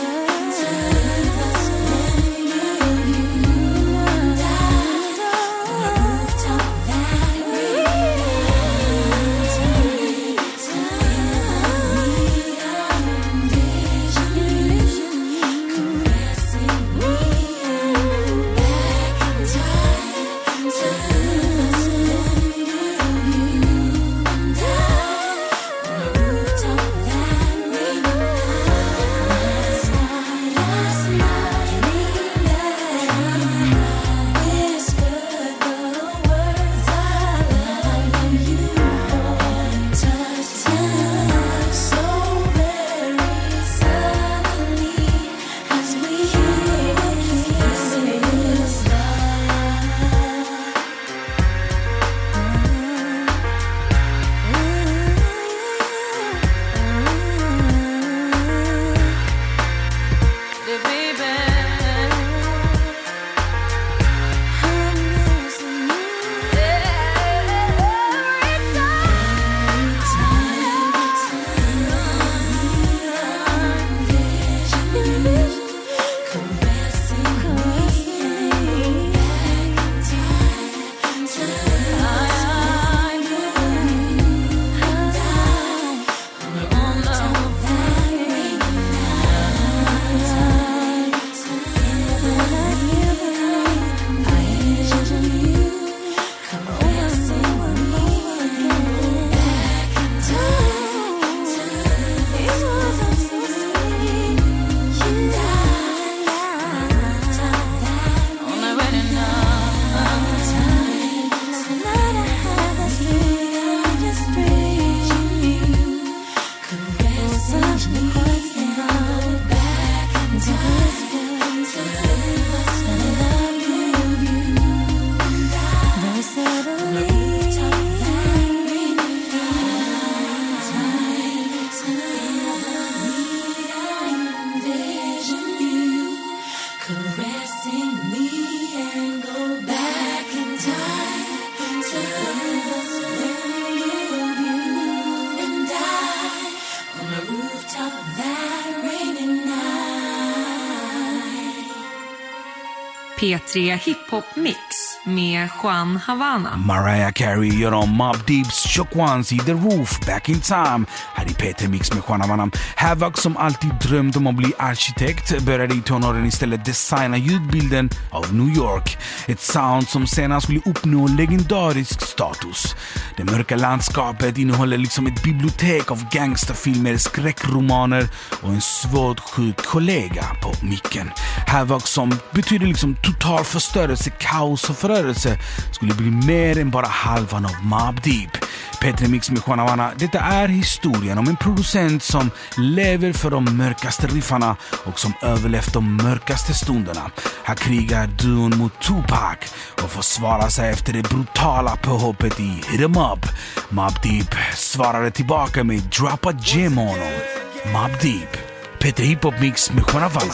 Speaker 11: P3 Hip-Hop Mix med Juan Havana.
Speaker 15: Mariah Carey gör om Mobb Deeps Shook Ones i The Roof, Back in Time. Här i P3 Mix med Juan Havana. Havoc, som alltid drömde om att bli arkitekt, började i tonåren istället designa ljudbilden av New York. Ett sound som senare skulle uppnå legendarisk status. Det mörka landskapet innehåller liksom ett bibliotek av gangsterfilmer, skräckromaner och en svårt sjuk kollega på micken. Havoc, som betyder liksom total förstörelse, kaos och förrörelse, skulle bli mer än bara halvan av Mobb Deep. P3 Mix med Juan Havana. Detta är historien om en producent som lever för de mörkaste riffarna och som överlevt de mörkaste stunderna. Här krigar duon mot Tupac och försvarar sig efter det brutala påhoppet i Hit 'em Up. Mobb Deep svarade tillbaka med Drop a Gem on him. Mobb Deep. P3 Hip-Hop Mix med Juan Havana.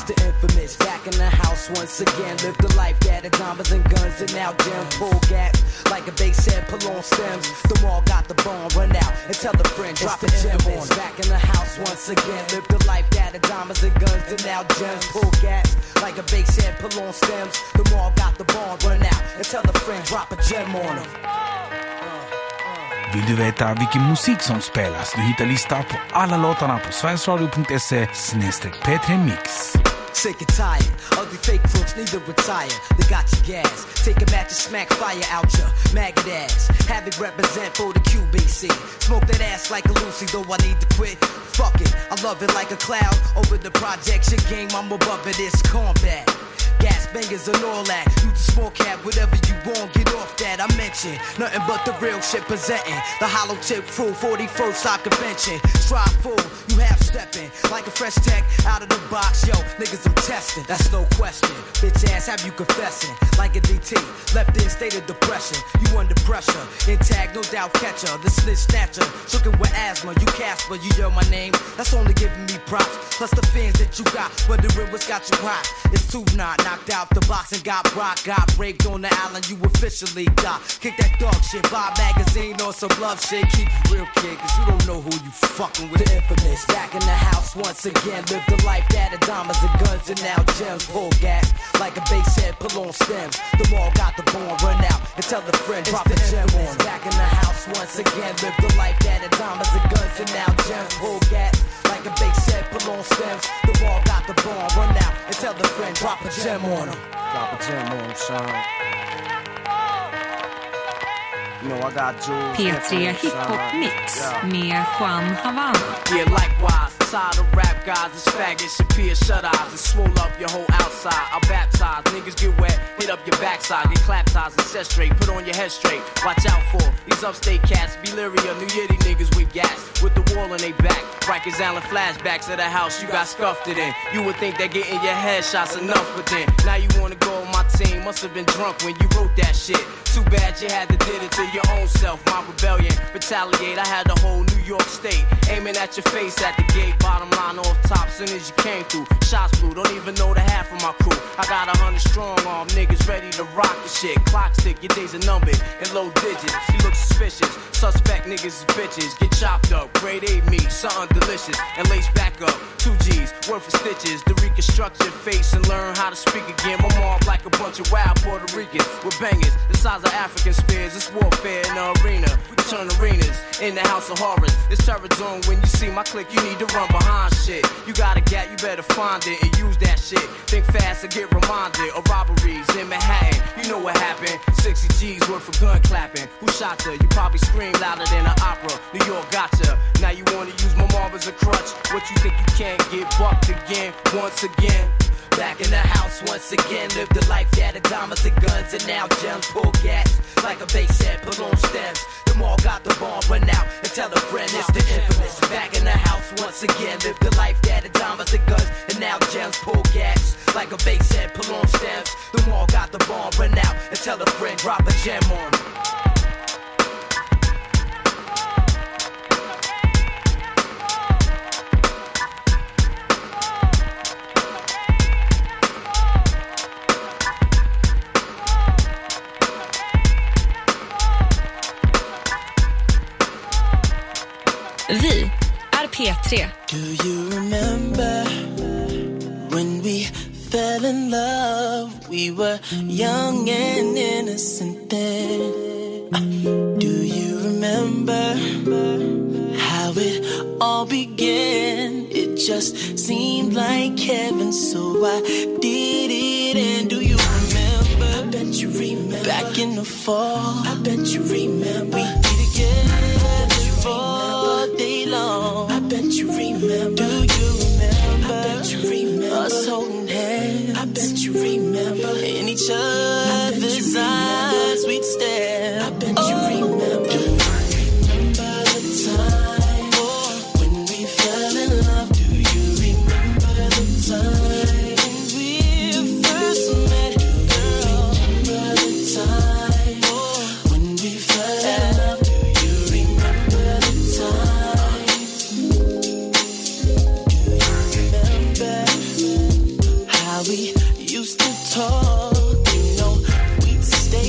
Speaker 12: In the house once again, live the life that had diamonds and guns and now gem pull gas like a bass head, pull on stems. Them all got the bomb, run out and tell a friend, drop the gem on. Back in the house once again, live the life that had diamonds and guns and now gems pull gas like a bass head, pull on stems. Them all got the bomb, run out and tell a friend, drop a gem on them.
Speaker 15: Vill du veta vilken musik som spelas? Du hittar listan på alla låtarna på sverigesradio.se/P3mix.
Speaker 12: Sick and tired, ugly fake crooks need to retire. They got your gas, take a match and smack fire out your maggot ass. Have it represent for the QBC. Smoke that ass like a Lucy, though I need to quit. Fuck it, I love it like a cloud. Over the projection game, I'm above it, it's combat. Gas bangers and all that. You the small cat, whatever you want, get off that. I
Speaker 21: mention. Nothing but the real shit presenting. The hollow tip crew, 41st Stock Convention. Strive full, you half stepping. Like a fresh tech out of the box. Yo, niggas I'm testing, that's no question. Bitch ass have you confessing. Like a DT, left in state of depression. You under pressure, intact, no doubt catcher. The snitch snatcher, shookin' with asthma. You Casper, you yell my name. That's only giving me props. Plus the fans that you got, wondering what's got you hot. It's too not knocked out the box and got rock. Got raped on the island, you officially got. Kick that dog shit, Vibe magazine or some love shit. Keep it real, kid, cause you don't know who you fucking with. The infamous, back in the house once again. Live the life that had diamonds and guns and now gems. Full gas, like a bass head, pull on stems. The mall got the born, run out and tell the friend, drop the gem on. Back in the house once again. Live the life that had diamonds and guns and now gems. Full gas, like a bass head, pull on stems. The mall got the born, run out and tell the friend, drop a gem on him.
Speaker 17: Drop a gem on him, son. You know I got jewels.
Speaker 11: P3 Hiphop Mix med Juan Havana.
Speaker 13: Yeah, likewise. Tired of rap guys, it's faggots, your peers shut eyes and swole up your whole outside. I baptize, niggas get wet, hit up your backside, get claptized and set straight, put on your head straight. Watch out for these upstate cats, Belyria, New Yiddy niggas with gas, with the wall in they back. Rikers Island flashbacks of the house you got scuffed it in. You would think that getting your headshots enough, but then now you wanna go on my team. Must have been drunk when you wrote that shit. Too bad you had to did it to your own self. My rebellion, retaliate. I had the whole New York state aiming at your face at the gate. Bottom line off top, soon as you came through. Shots blew, don't even know the half of my crew. I got 100 strong arm niggas ready to rock the shit. Clock tick, your days are numbered in low digits. You look suspicious. Suspect niggas is bitches. Get chopped up, grade A meat, something delicious. And lace back up, 2 G's, worth of stitches. To reconstruct your face and learn how to speak again. My mom like a bunch of wild Puerto Ricans with bangers the size of African spears. It's warfare in the arena. We turn arenas in the house of horrors. It's terror zone when you see my clique. You need to run behind shit. You got a gap, you better find it and use that shit. Think fast and get reminded of robberies in Manhattan. You know what happened? 60 G's worth of gun clapping. Who shot her? You probably screamed louder than an opera. New York gotcha. Now you wanna use my mom as a crutch. What you think you can't get bucked again? Once again. Back in the house once again. Live the life that had diamonds and guns and now gems. Pull gas like a bass head, pull on stems. Them all got the bomb, run out and tell a friend it's the infamous. Back in the house once again. Live the life that had diamonds and guns and now gems. Pull gas like a bass head, pull on stems. Them all got the bomb, run out and tell a friend, drop a gem on them.
Speaker 11: Vi är P3.
Speaker 16: Do you remember when we fell in love? We were young and innocent then. Do you remember how it all began? It just seemed like heaven, so I did it. And do you remember? I bet you remember. Back in the fall, I bet you remember. We did it together all day long. I bet you remember. Do you remember? I bet you remember. Us holding hands. I bet you remember. In each other's eyes we'd stare. I bet you remember. Do you remember the time when we fell in love? Do you remember the time when we first met? Do you remember the time when we fell in love? Do you remember the time? Do you remember how we used to talk? You know, we'd stay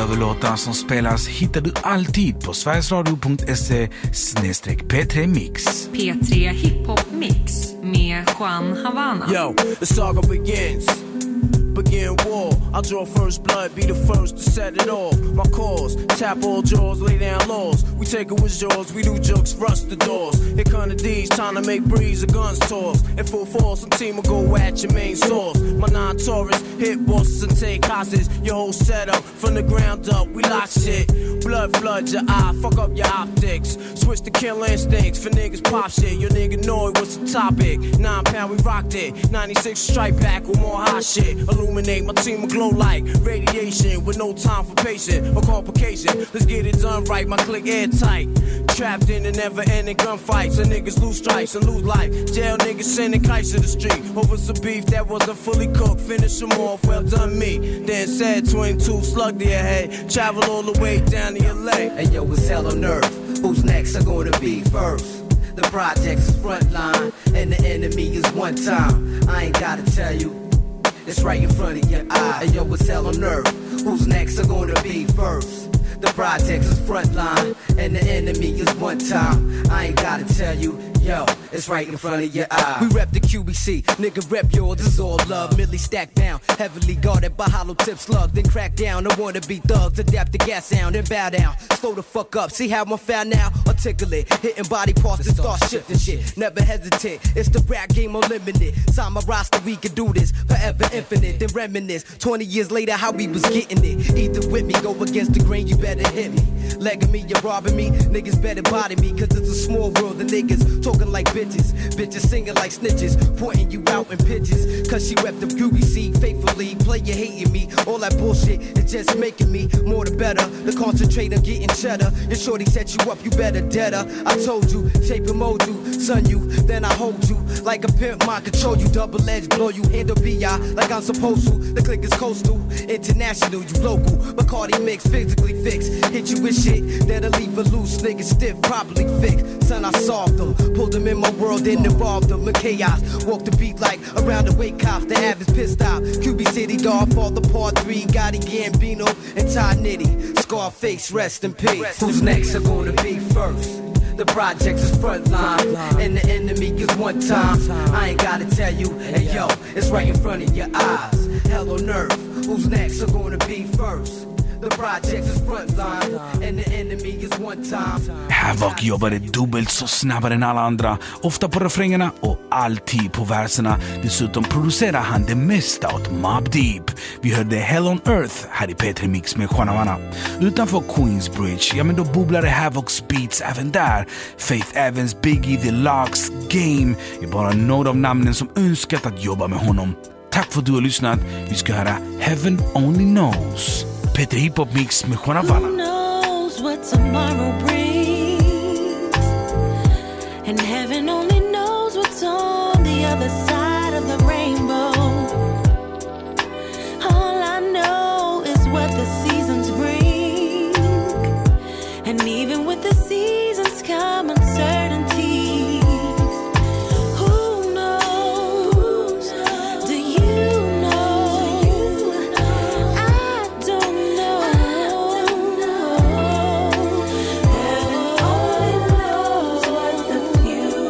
Speaker 15: Coverlåtar som spelas hittar du alltid på sverigesradio.se/P3mix.
Speaker 11: P3 Hiphop Mix med Juan Havana.
Speaker 13: Yo, the saga begin war. I'll draw first blood, be the first to set it off. My cause, tap all jaws, lay down laws. We take it with jaws, we do jokes, rust the doors. Here come the D's, trying to make breeze, the guns toss. In full force, some team will go at your main source. My non-Taurus, hit bosses and take hostage. Your whole setup, from the ground up, we lock shit. Blood floods your eye, fuck up your optics. Switch to kill instincts, for niggas pop shit. Your nigga know it was the topic. 9 pound, we rocked it. 96 strike back with more hot shit. Illuminate, my team will glow like radiation with no time for patient or complication. Let's get it done right, my click airtight. Trapped in the never-ending gunfights, and niggas lose stripes and lose life. Jail niggas sending kites to the street over some beef that wasn't fully cooked. Finish them off, well done me. Then said 22 slug to your head. Travel all the way down to LA.
Speaker 21: Hey yo, it's hell on earth. Who's next are gonna be first? The project's front line, and the enemy is one time. I ain't gotta tell you, it's right in front of your eye. Hey yo, it's hell on earth. Who's next are gonna be first? The project's is front line, and the enemy is one time. I ain't gotta tell you, yo, it's right in front of your eye. We rep the QBC, nigga rep yours, this is all love. Millie stacked down, heavily guarded by hollow tip slug. Then crack down, I wanna be thugs, adapt the gas sound and bow down. Slow the fuck up, see how I'm found now? Articulate, hitting body parts and start shifting shit. Never hesitate, it's the rap game unlimited. Sign my roster, we can do this, forever infinite. Then reminisce, 20 years later how we was getting it. Either with me, go against the grain, you better hit me. Legging me, you're robbing me, niggas better body me. Cause it's a small world, the niggas talking like bitches. Bitches singing like snitches, pointing you out in pitches. Cause she rep the QBC faithfully. Play you hating me, all that bullshit is just making me more the better. The concentrate on getting cheddar. Your shorty set you up, you better dead her. I told you, shape and mold you, son you, then I hold you. Like a pimp, mind control you, double edge, blow you, handle B.I. like I'm supposed to. The click is coastal, international, you local. Bacardi mix, physically fixed. Hit you with shit that'll leave a loose nigga stiff, properly fixed. Son, I solved them, pulled them in my world and involved them in chaos. Walk the beat like around the wake cops, the average pissed out. QB City, Godfather, Part 3, Gotti Gambino, and Ty Nitty. Scarface, rest in peace. Who's next are gonna be first? The projects is front line, and the enemy is one time. I ain't gotta tell you, hey yo, it's right in front of your eyes. Hell on earth, who's next are gonna be first? The projects is front line, and the enemy is one time.
Speaker 15: Havoc jobbade dubbelt så snabbare än alla andra, ofta på refrängerna och alltid på verserna. Dessutom producerar han det mesta åt Mobb Deep. Vi hörde Hell on Earth här i P3 Mix med Juan Havana. Utanför Queensbridge, ja men då bubblade Havocs beats även där. Faith Evans, Biggie, The Lox, Game är bara några av namnen som önskat att jobba med honom. Tack för att du har lyssnat. Vi ska höra Heaven Only Knows. P3 Hiphop Mix med Juan Havana.
Speaker 23: Who knows what tomorrow brings? And heaven only knows what's on the other side of the rainbow. All I know is what the seasons bring. And even with the seasons come uncertainties. Who knows? Do you know? I don't know. Heaven only knows what the future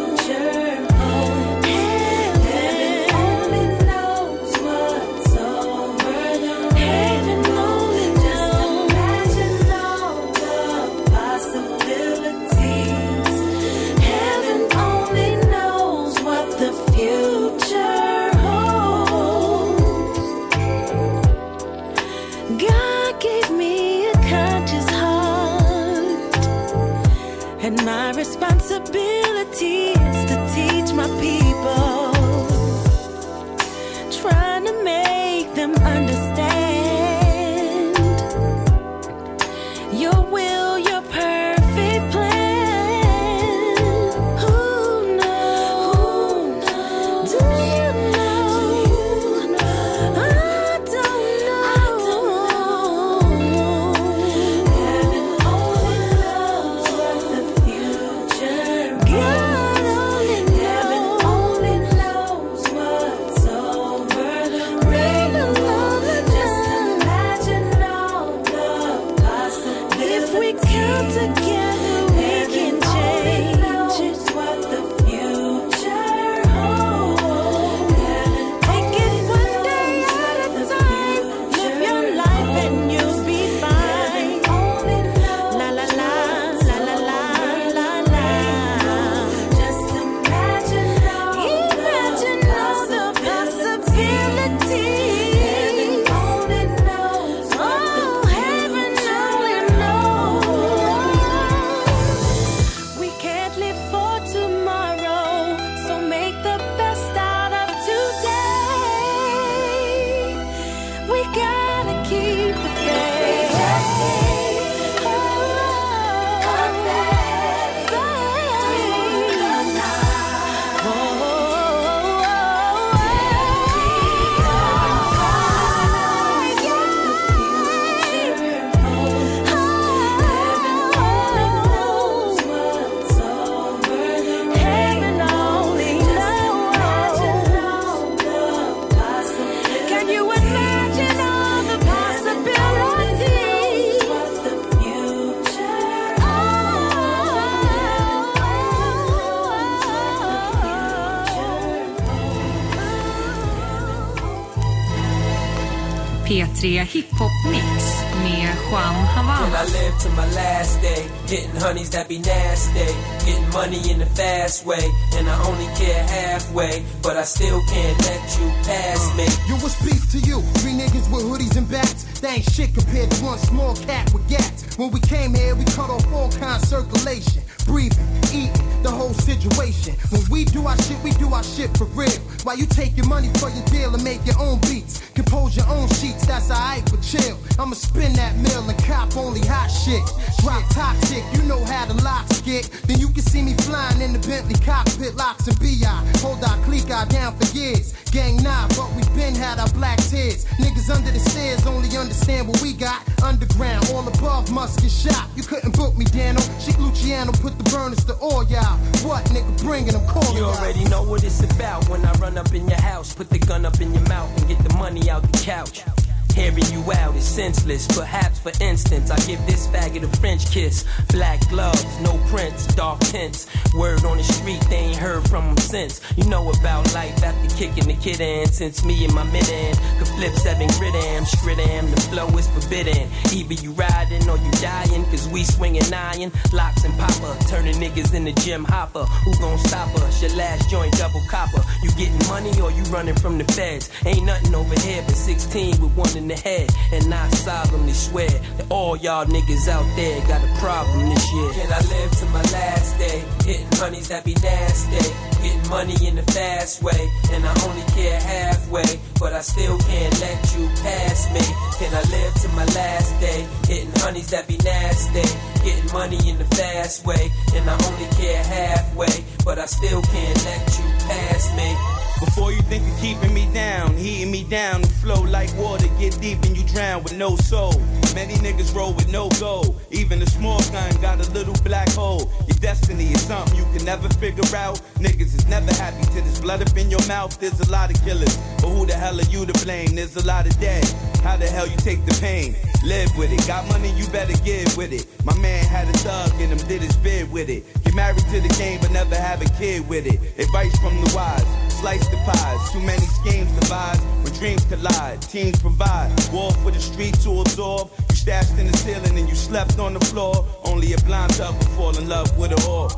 Speaker 11: P3 Hiphop Mix med Juan Havana.
Speaker 19: Can I live to my last day? Getting honeys that be nasty. Getting money in the fast way. And I only care halfway. But I still can't let you pass me.
Speaker 22: You was beef to you. 3 niggas with hoodies and bats. That ain't shit compared to one small cat with gats. When we came here, we cut off all kinds of circulation. Breathing, eating, the whole situation. When we do our shit for real. While you take your money for your deal and make your own beats. Compose your own sheets, that's alright for chill. I'ma spin that mill and cop only hot shit. Drop toxic, you know how the locks get. Then you can see me flying in the Bentley cockpit, locks and B.I. Hold our clique out down for years. Gang nah, but we been had our black tears. Niggas under the stairs only understand what we got. Underground, all above must get shot. You couldn't book me, Dano. Chic Luciano put the burners to all y'all. What, nigga, bringing them, calling
Speaker 19: You already know what it's about when I run up in your house. Put the gun up in your mouth and get the money out the couch. Hearing you out is senseless. Perhaps, for instance, I give this faggot a French kiss. Black gloves, no prints, dark tints. Word on the street, they ain't heard from him since. You know about life after kicking the kid in. Since me and my mid-end could flip 7 grid-am, shrid-am. The flow is forbidden. Either you riding or you dying, cause we swinging iron. Locks and popper, turning niggas in the gym hopper. Who gon' stop us? Your last joint double copper. You getting money or you running from the feds? Ain't nothing over here but 16 with one in the head. And I solemnly swear that all y'all niggas out there got a problem this year. Can I live to my last day? Hitting honeys that be nasty. Getting money in the fast way. And I only care halfway. But I still can't let you pass me. Can I live to my last day? Hitting honeys that be nasty. Getting money in the fast way. And I only care halfway. But I still can't let you pass me.
Speaker 4: Before you think of keeping me down, heating me down, and flow like water, get deep and you drown with no soul. Many niggas roll with no goal. Even a small gun got a little black hole. Your destiny is something you can never figure out. Niggas is never happy till there's blood up in your mouth. There's a lot of killers, but who the hell are you to blame? There's a lot of dead. How the hell you take the pain? Live with it. Got money, you better give with it. My man had a thug in him, did his bid with it. Get married to the game, but never have a kid with it. Advice from the wise. Slice the pies, too many schemes devise. When dreams collide, teams provide. War for the street to absorb. You stashed in the ceiling and you slept on the floor. Only a blind thug will fall in love with a whore.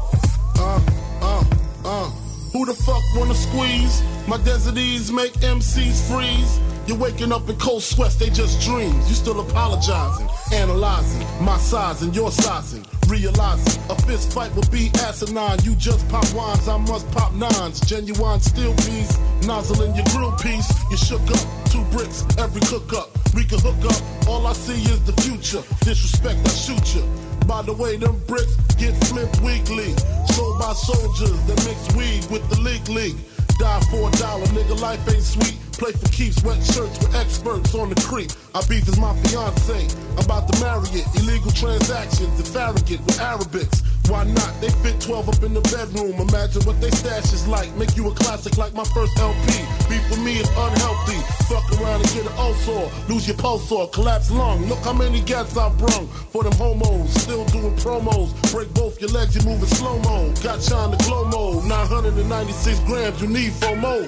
Speaker 3: Who the fuck wanna squeeze? My deserties make MCs freeze. You're waking up in cold sweats, they just dreams. You still apologizing, analyzing my size and your sizing. Realizing a fist fight will be asinine. You just pop wines, I must pop nines. Genuine steel piece, nozzle in your grill piece. You shook up, 2 bricks, every cook up. We can hook up, all I see is the future. Disrespect, I shoot you. By the way, them bricks get flipped weekly. Sold by soldiers that mix weed with the league. Die for $1, nigga, life ain't sweet. Play for keeps, wet shirts with experts on the creek. I beef is my fiance, I'm about to marry it. Illegal transactions and Farragut with Arabics. Why not? They fit 12 up in the bedroom. Imagine what they stash is like. Make you a classic like my first LP. Beef with me is unhealthy. Fuck around and get an ulcer. Lose your pulse or collapse lung. Look how many gats I've brung for them homos. Still doing promos. Break both your legs, you moving slow-mo. Got shine the glow mode. 996 grams, you need FOMO.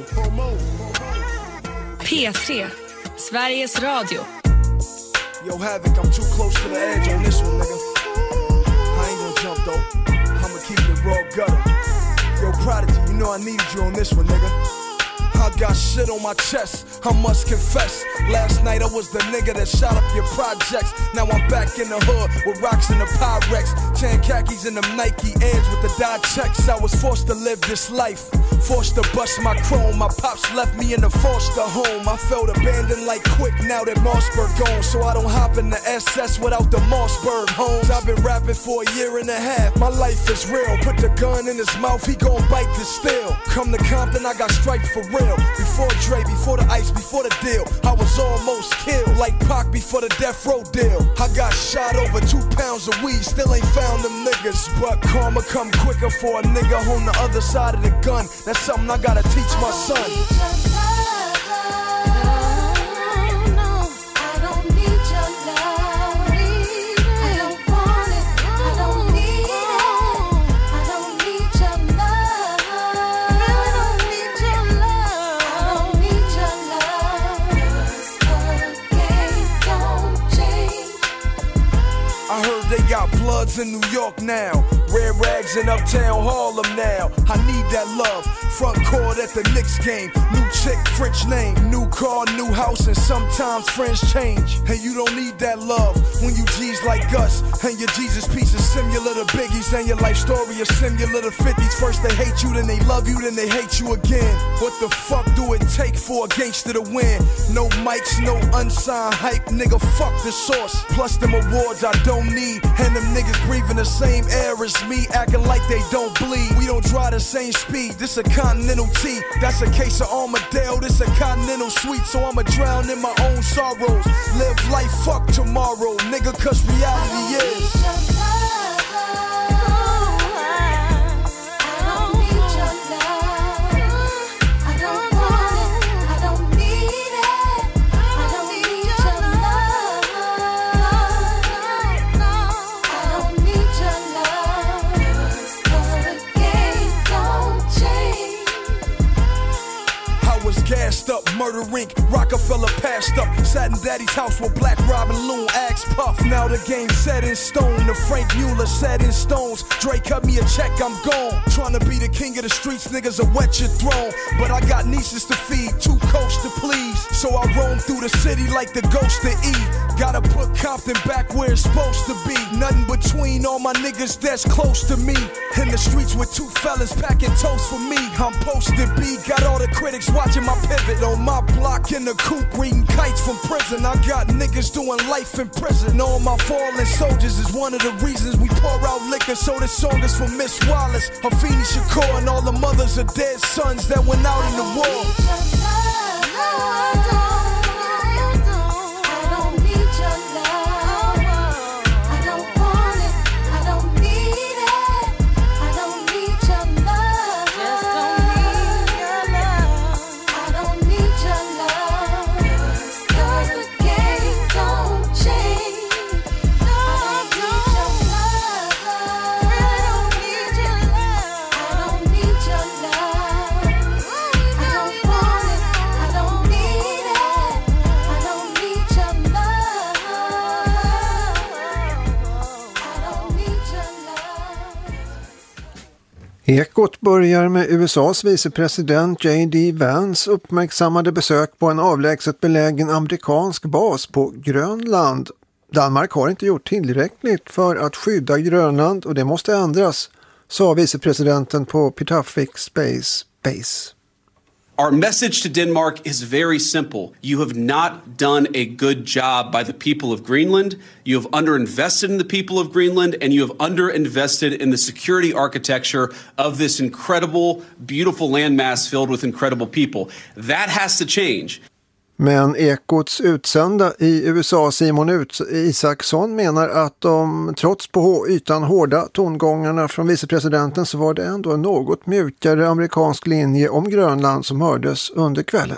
Speaker 11: P3, Sveriges Radio.
Speaker 22: Yo, Havoc, I'm too close to the edge on this one, nigga. I ain't gonna jump, though. I'ma keep it raw gutter. Yo, Prodigy, you know I needed you on this one, nigga. I got shit on my chest, I must confess. Last night I was the nigga that shot up your projects. Now I'm back in the hood with rocks in the Pyrex. Tan khakis and them Nike Airs with the dye checks. I was forced to live this life, forced to bust my chrome. My pops left me in the foster home. I felt abandoned like Quick now that Mossberg gone. So I don't hop in the SS without the Mossberg homes. I've been rapping for 1.5 years. My life is real. Put the gun in his mouth, he gon' bite the steel. Come to Compton, I got striped for real. Before Dre, before the ice, before the deal, I was almost killed. Like Pac before the death row deal. I got shot over 2 pounds of weed, still ain't found them niggas. But karma come quicker for a nigga on the other side of the gun. That's something I gotta teach my son.
Speaker 5: Bloods in New York now. Red rags in uptown Harlem now. I need that love. Front court at the Knicks game. New chick, French name. New car, new house, and sometimes friends change. And you don't need that love when you G's like us. And your Jesus piece is similar to Biggie's. And your life story is similar to 50's. First they hate you, then they love you, then they hate you again. What the fuck do it take for a gangster to win? No mics, no unsigned hype, nigga, fuck the source. Plus them awards I don't need. And them niggas breathing the same air as me, acting like they don't bleed. We don't drive the same speed, this a Continental T. That's a case of Armadale, this a Continental Suite. So I'ma drown in my own sorrows. Live life, fuck tomorrow, nigga, cause reality is up, Murder Inc., Rockefeller passed up. Sat in Daddy's house with Black Robin Loon, Axe Puff. Now the game set in stone. The Frank Mueller set in stones. Dre cut me a check, I'm gone. Trying to be the king of the streets, niggas will wet your throne. But I got nieces to feed, 2 coats to please. So I roam through the city like the ghost to eat. Gotta put Compton back where it's supposed to be. Nothing between all my niggas that's close to me. In the streets with 2 fellas packing toast for me. I'm posted B, got all the critics watching my pivot. On my block in the coop reading kites from prison. I got niggas doing life in prison. All my fallen soldiers is one of the reasons we pour out liquor. So this song is for Miss Wallace, Afeni Shakur, and all the mothers of dead sons that went out in the war.
Speaker 6: Ekot börjar med USAs vicepresident J.D. Vance uppmärksammade besök på en avlägset belägen amerikansk bas på Grönland. Danmark har inte gjort tillräckligt för att skydda Grönland och det måste ändras, sa vicepresidenten på Pituffik Space Base.
Speaker 7: Our message to Denmark is very simple. You have not done a good job by the people of Greenland. You have underinvested in the people of Greenland, and you have underinvested in the security architecture of this incredible, beautiful landmass filled with incredible people. That has to change.
Speaker 6: Men Ekots utsända i USA Simon Isaksson menar att de trots på ytan hårda tongångarna från vicepresidenten så var det ändå en något mjukare amerikansk linje om Grönland som hördes under kvällen.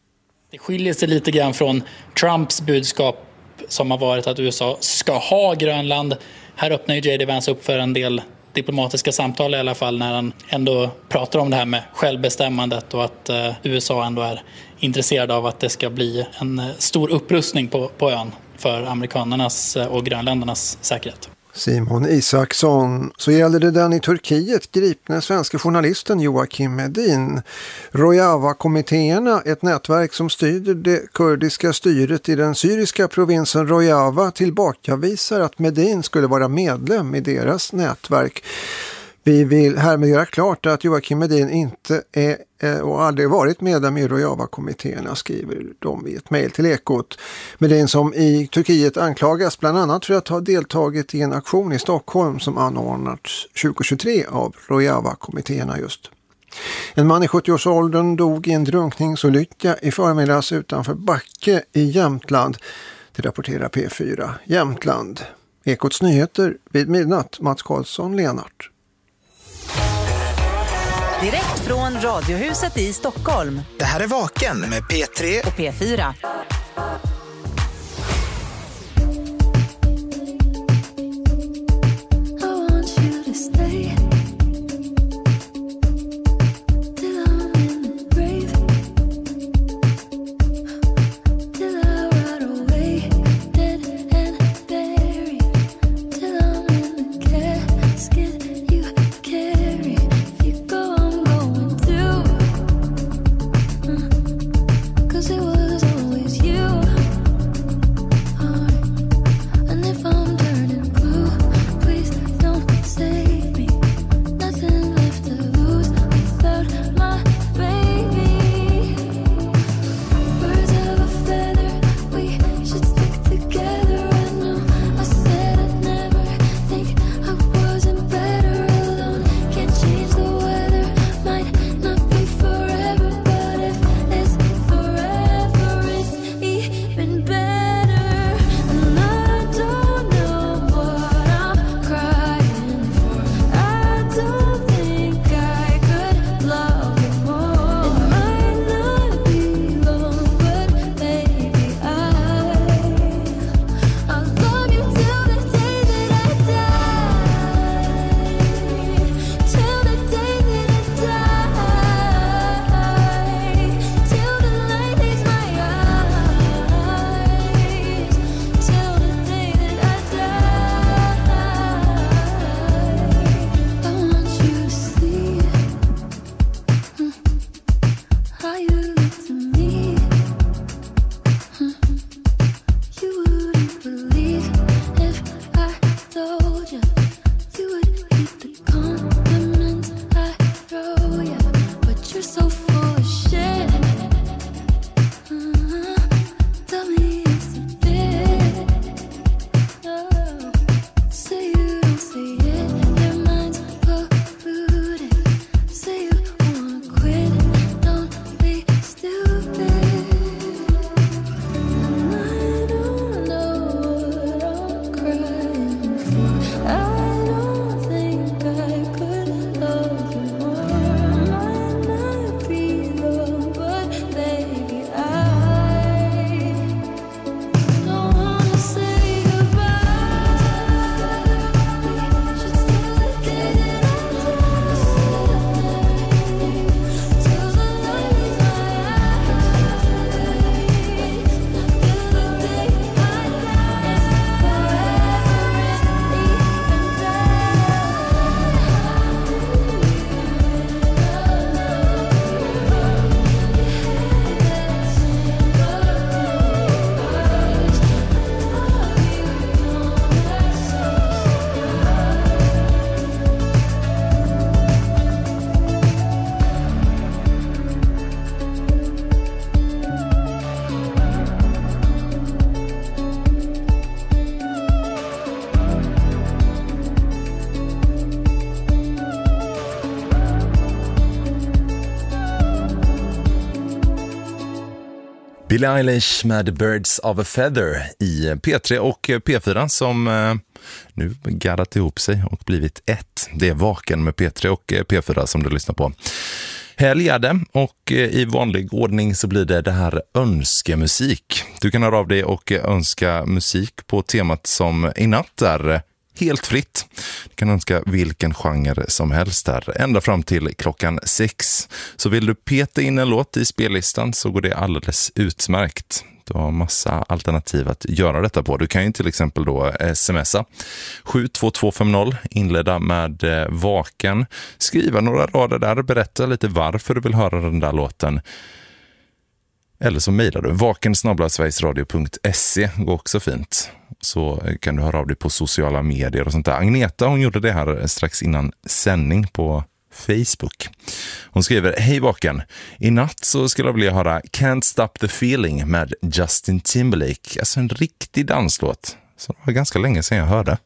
Speaker 1: Det skiljer sig lite grann från Trumps budskap som har varit att USA ska ha Grönland. Här öppnar ju J.D. Vance upp för en del diplomatiska samtal i alla fall när han ändå pratar om det här med självbestämmandet och att USA ändå är intresserad av att det ska bli en stor upprustning på ön för amerikanernas och grönländernas säkerhet.
Speaker 6: Simon Isaksson. Så gäller det den i Turkiet gripne svenska journalisten Joakim Medin. Rojava-kommittéerna, ett nätverk som styr det kurdiska styret i den syriska provinsen Rojava, tillbakavisar att Medin skulle vara medlem i deras nätverk. Vi vill härmed göra klart att Joakim Medin inte är och aldrig varit medlem i Rojava-kommittéerna, skriver de i ett mejl till Ekot. Medin som i Turkiet anklagas bland annat för att ha deltagit i en aktion i Stockholm som anordnats 2023 av Rojava-kommittéerna just. En man i 70-årsåldern dog i en drunkningsolycka i förmiddags utanför Backe i Jämtland. Det rapporterar P4 Jämtland. Ekots nyheter vid midnatt. Mats Karlsson, Lenart.
Speaker 9: Direkt från Radiohuset i Stockholm.
Speaker 24: Det här är Vaken med P3
Speaker 9: och P4.
Speaker 2: Billie Eilish med Birds of a Feather i P3 och P4 som nu gaddat ihop sig och blivit ett. Det är Vaken med P3 och P4 som du lyssnar på. Helg är det och i vanlig ordning så blir det här önskemusik. Du kan höra av dig och önska musik på temat som i natt är helt fritt. Du kan önska vilken genre som helst där. Ända fram till klockan 6. Så vill du peta in en låt i spellistan så går det alldeles utmärkt. Du har massa alternativ att göra detta på. Du kan ju till exempel då smsa 72250, inleda med Vaken. Skriva några rader där och berätta lite varför du vill höra den där låten. Eller så mejlar du vaken@sverigesradio.se, går också fint. Så kan du höra av dig på sociala medier och sånt där. Agneta, hon gjorde det här strax innan sändning på Facebook. Hon skriver: Hej Vaken, i natt så skulle jag vilja höra Can't Stop the Feeling med Justin Timberlake. Alltså en riktig danslåt. Så det var ganska länge sedan jag hörde.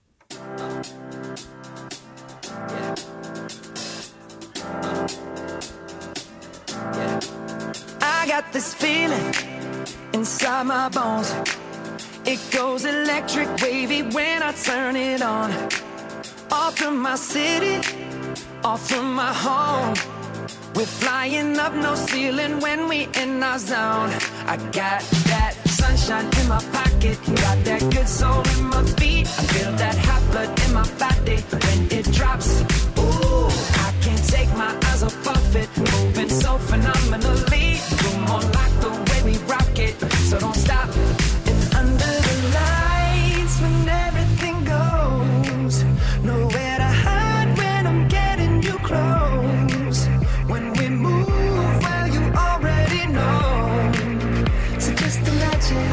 Speaker 8: I got this feeling inside my bones. It goes electric wavy when I turn it on. Off from my city, off from my home. We're flying up no ceiling when we in our zone. I got that sunshine in my pocket, got that good soul in my feet. I feel that hot blood in my body when it drops. Ooh, I can't take my eyes off of it, moving so phenomenally. You're more like the way we rock it, so don't stop. And under the lights when everything goes, nowhere to hide when I'm getting you close. When we move, well you already know. So just imagine.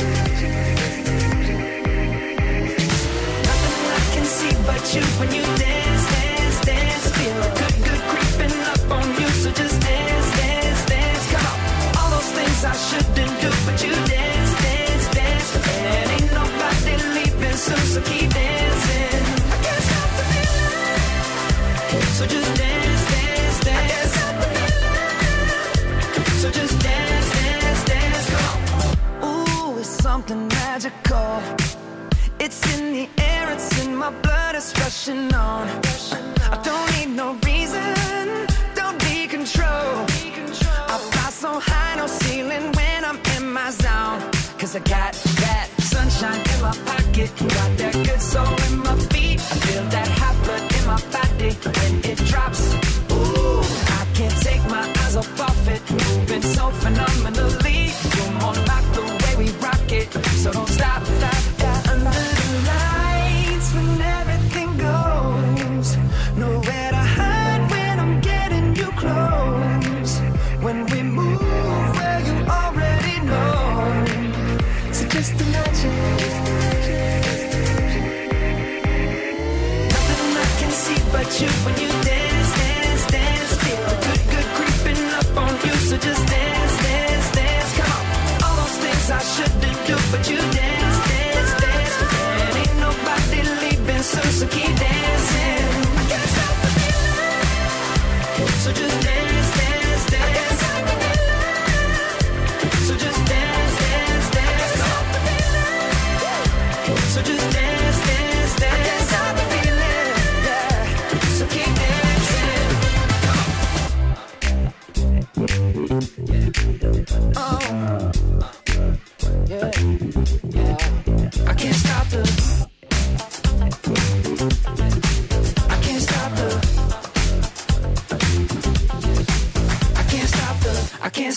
Speaker 8: Nothing I can see but you when you dance, dance, dance. Feel good, good creeping up on you. So just dance, dance, dance. Come on. All those things I shouldn't do, but you dance, dance, dance. And ain't nobody leaving soon, so keep dancing. I can't stop the feeling. So just dance, dance, dance. I can't stop the feeling. So just dance, dance, dance. Come on. Ooh, it's something magical. It's in the air, it's in my blood, it's rushing on. I don't need no reason, don't be control. I fly so high, no ceiling when I'm in my zone. Cause I got that sunshine in my pocket, got that good soul in my feet. I feel that hot blood in my body when it drops. Ooh, I can't take my eyes off of it, moving so phenomenally. You're more like the way we rock it, so don't stop, stop, stop. Under the lights when everything goes, nowhere to hide when I'm getting you close. When we move, Just imagine. Nothing I can see but you when you dance, dance, dance. Feel the good, good creeping up on you. So just dance, dance, dance. Come on. All those things I shouldn't do, but you dance, dance, dance. And ain't nobody leaving soon, so keep dancing. I can't stop the feeling. So just dance, dance, dance. So just dance, dance, dance. So just dance, dance, dance. I can't stop the feeling, yeah. So keep dancing.